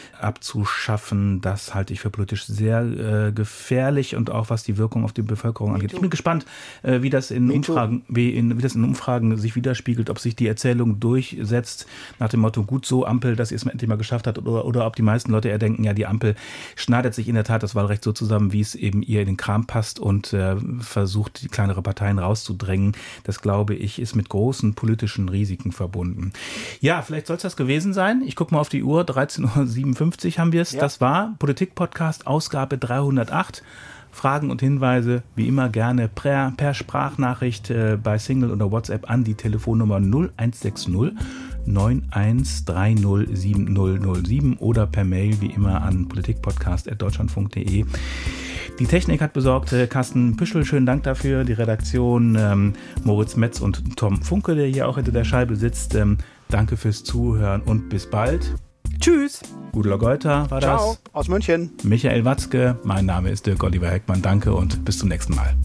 abzuschaffen, das halte ich für politisch sehr äh, gefährlich und auch was die Wirkung auf die Bevölkerung angeht. Ich bin gespannt, äh, wie das in Umfragen, wie, in, wie das in Umfragen sich widerspiegelt, ob sich die Erzählung durchsetzt nach dem Motto, gut so, Ampel, dass ihr es endlich mal geschafft habt, oder, oder ob die meisten Leute eher denken, ja, die Ampel schneidet sich in der Tat das Wahlrecht so zusammen, wie es eben ihr in den Kram passt und äh, versucht, die kleinere Parteien rauszudrängen. Das, glaube ich, ist mit großen politischen Risiken verbunden. Ja, vielleicht soll es das gewesen sein. Ich gucke mal auf die Uhr, dreizehn Uhr siebenundfünfzig haben wir es. Ja. Das war Politik-Podcast, Ausgabe dreihundertacht. Fragen und Hinweise, wie immer gerne per, per Sprachnachricht äh, bei Signal oder WhatsApp an die Telefonnummer null eins sechs null neun eins drei null sieben null null sieben oder per Mail wie immer an politikpodcast at deutschlandfunk punkt de. Die Technik hat besorgt äh, Carsten Püschel, schönen Dank dafür. Die Redaktion ähm, Moritz Metz und Tom Funke, der hier auch hinter der Scheibe sitzt. Ähm, danke fürs Zuhören und bis bald. Tschüss. Gudula Geuter war das. Ciao, aus München. Michael Watzke, mein Name ist Dirk Oliver Heckmann. Danke und bis zum nächsten Mal.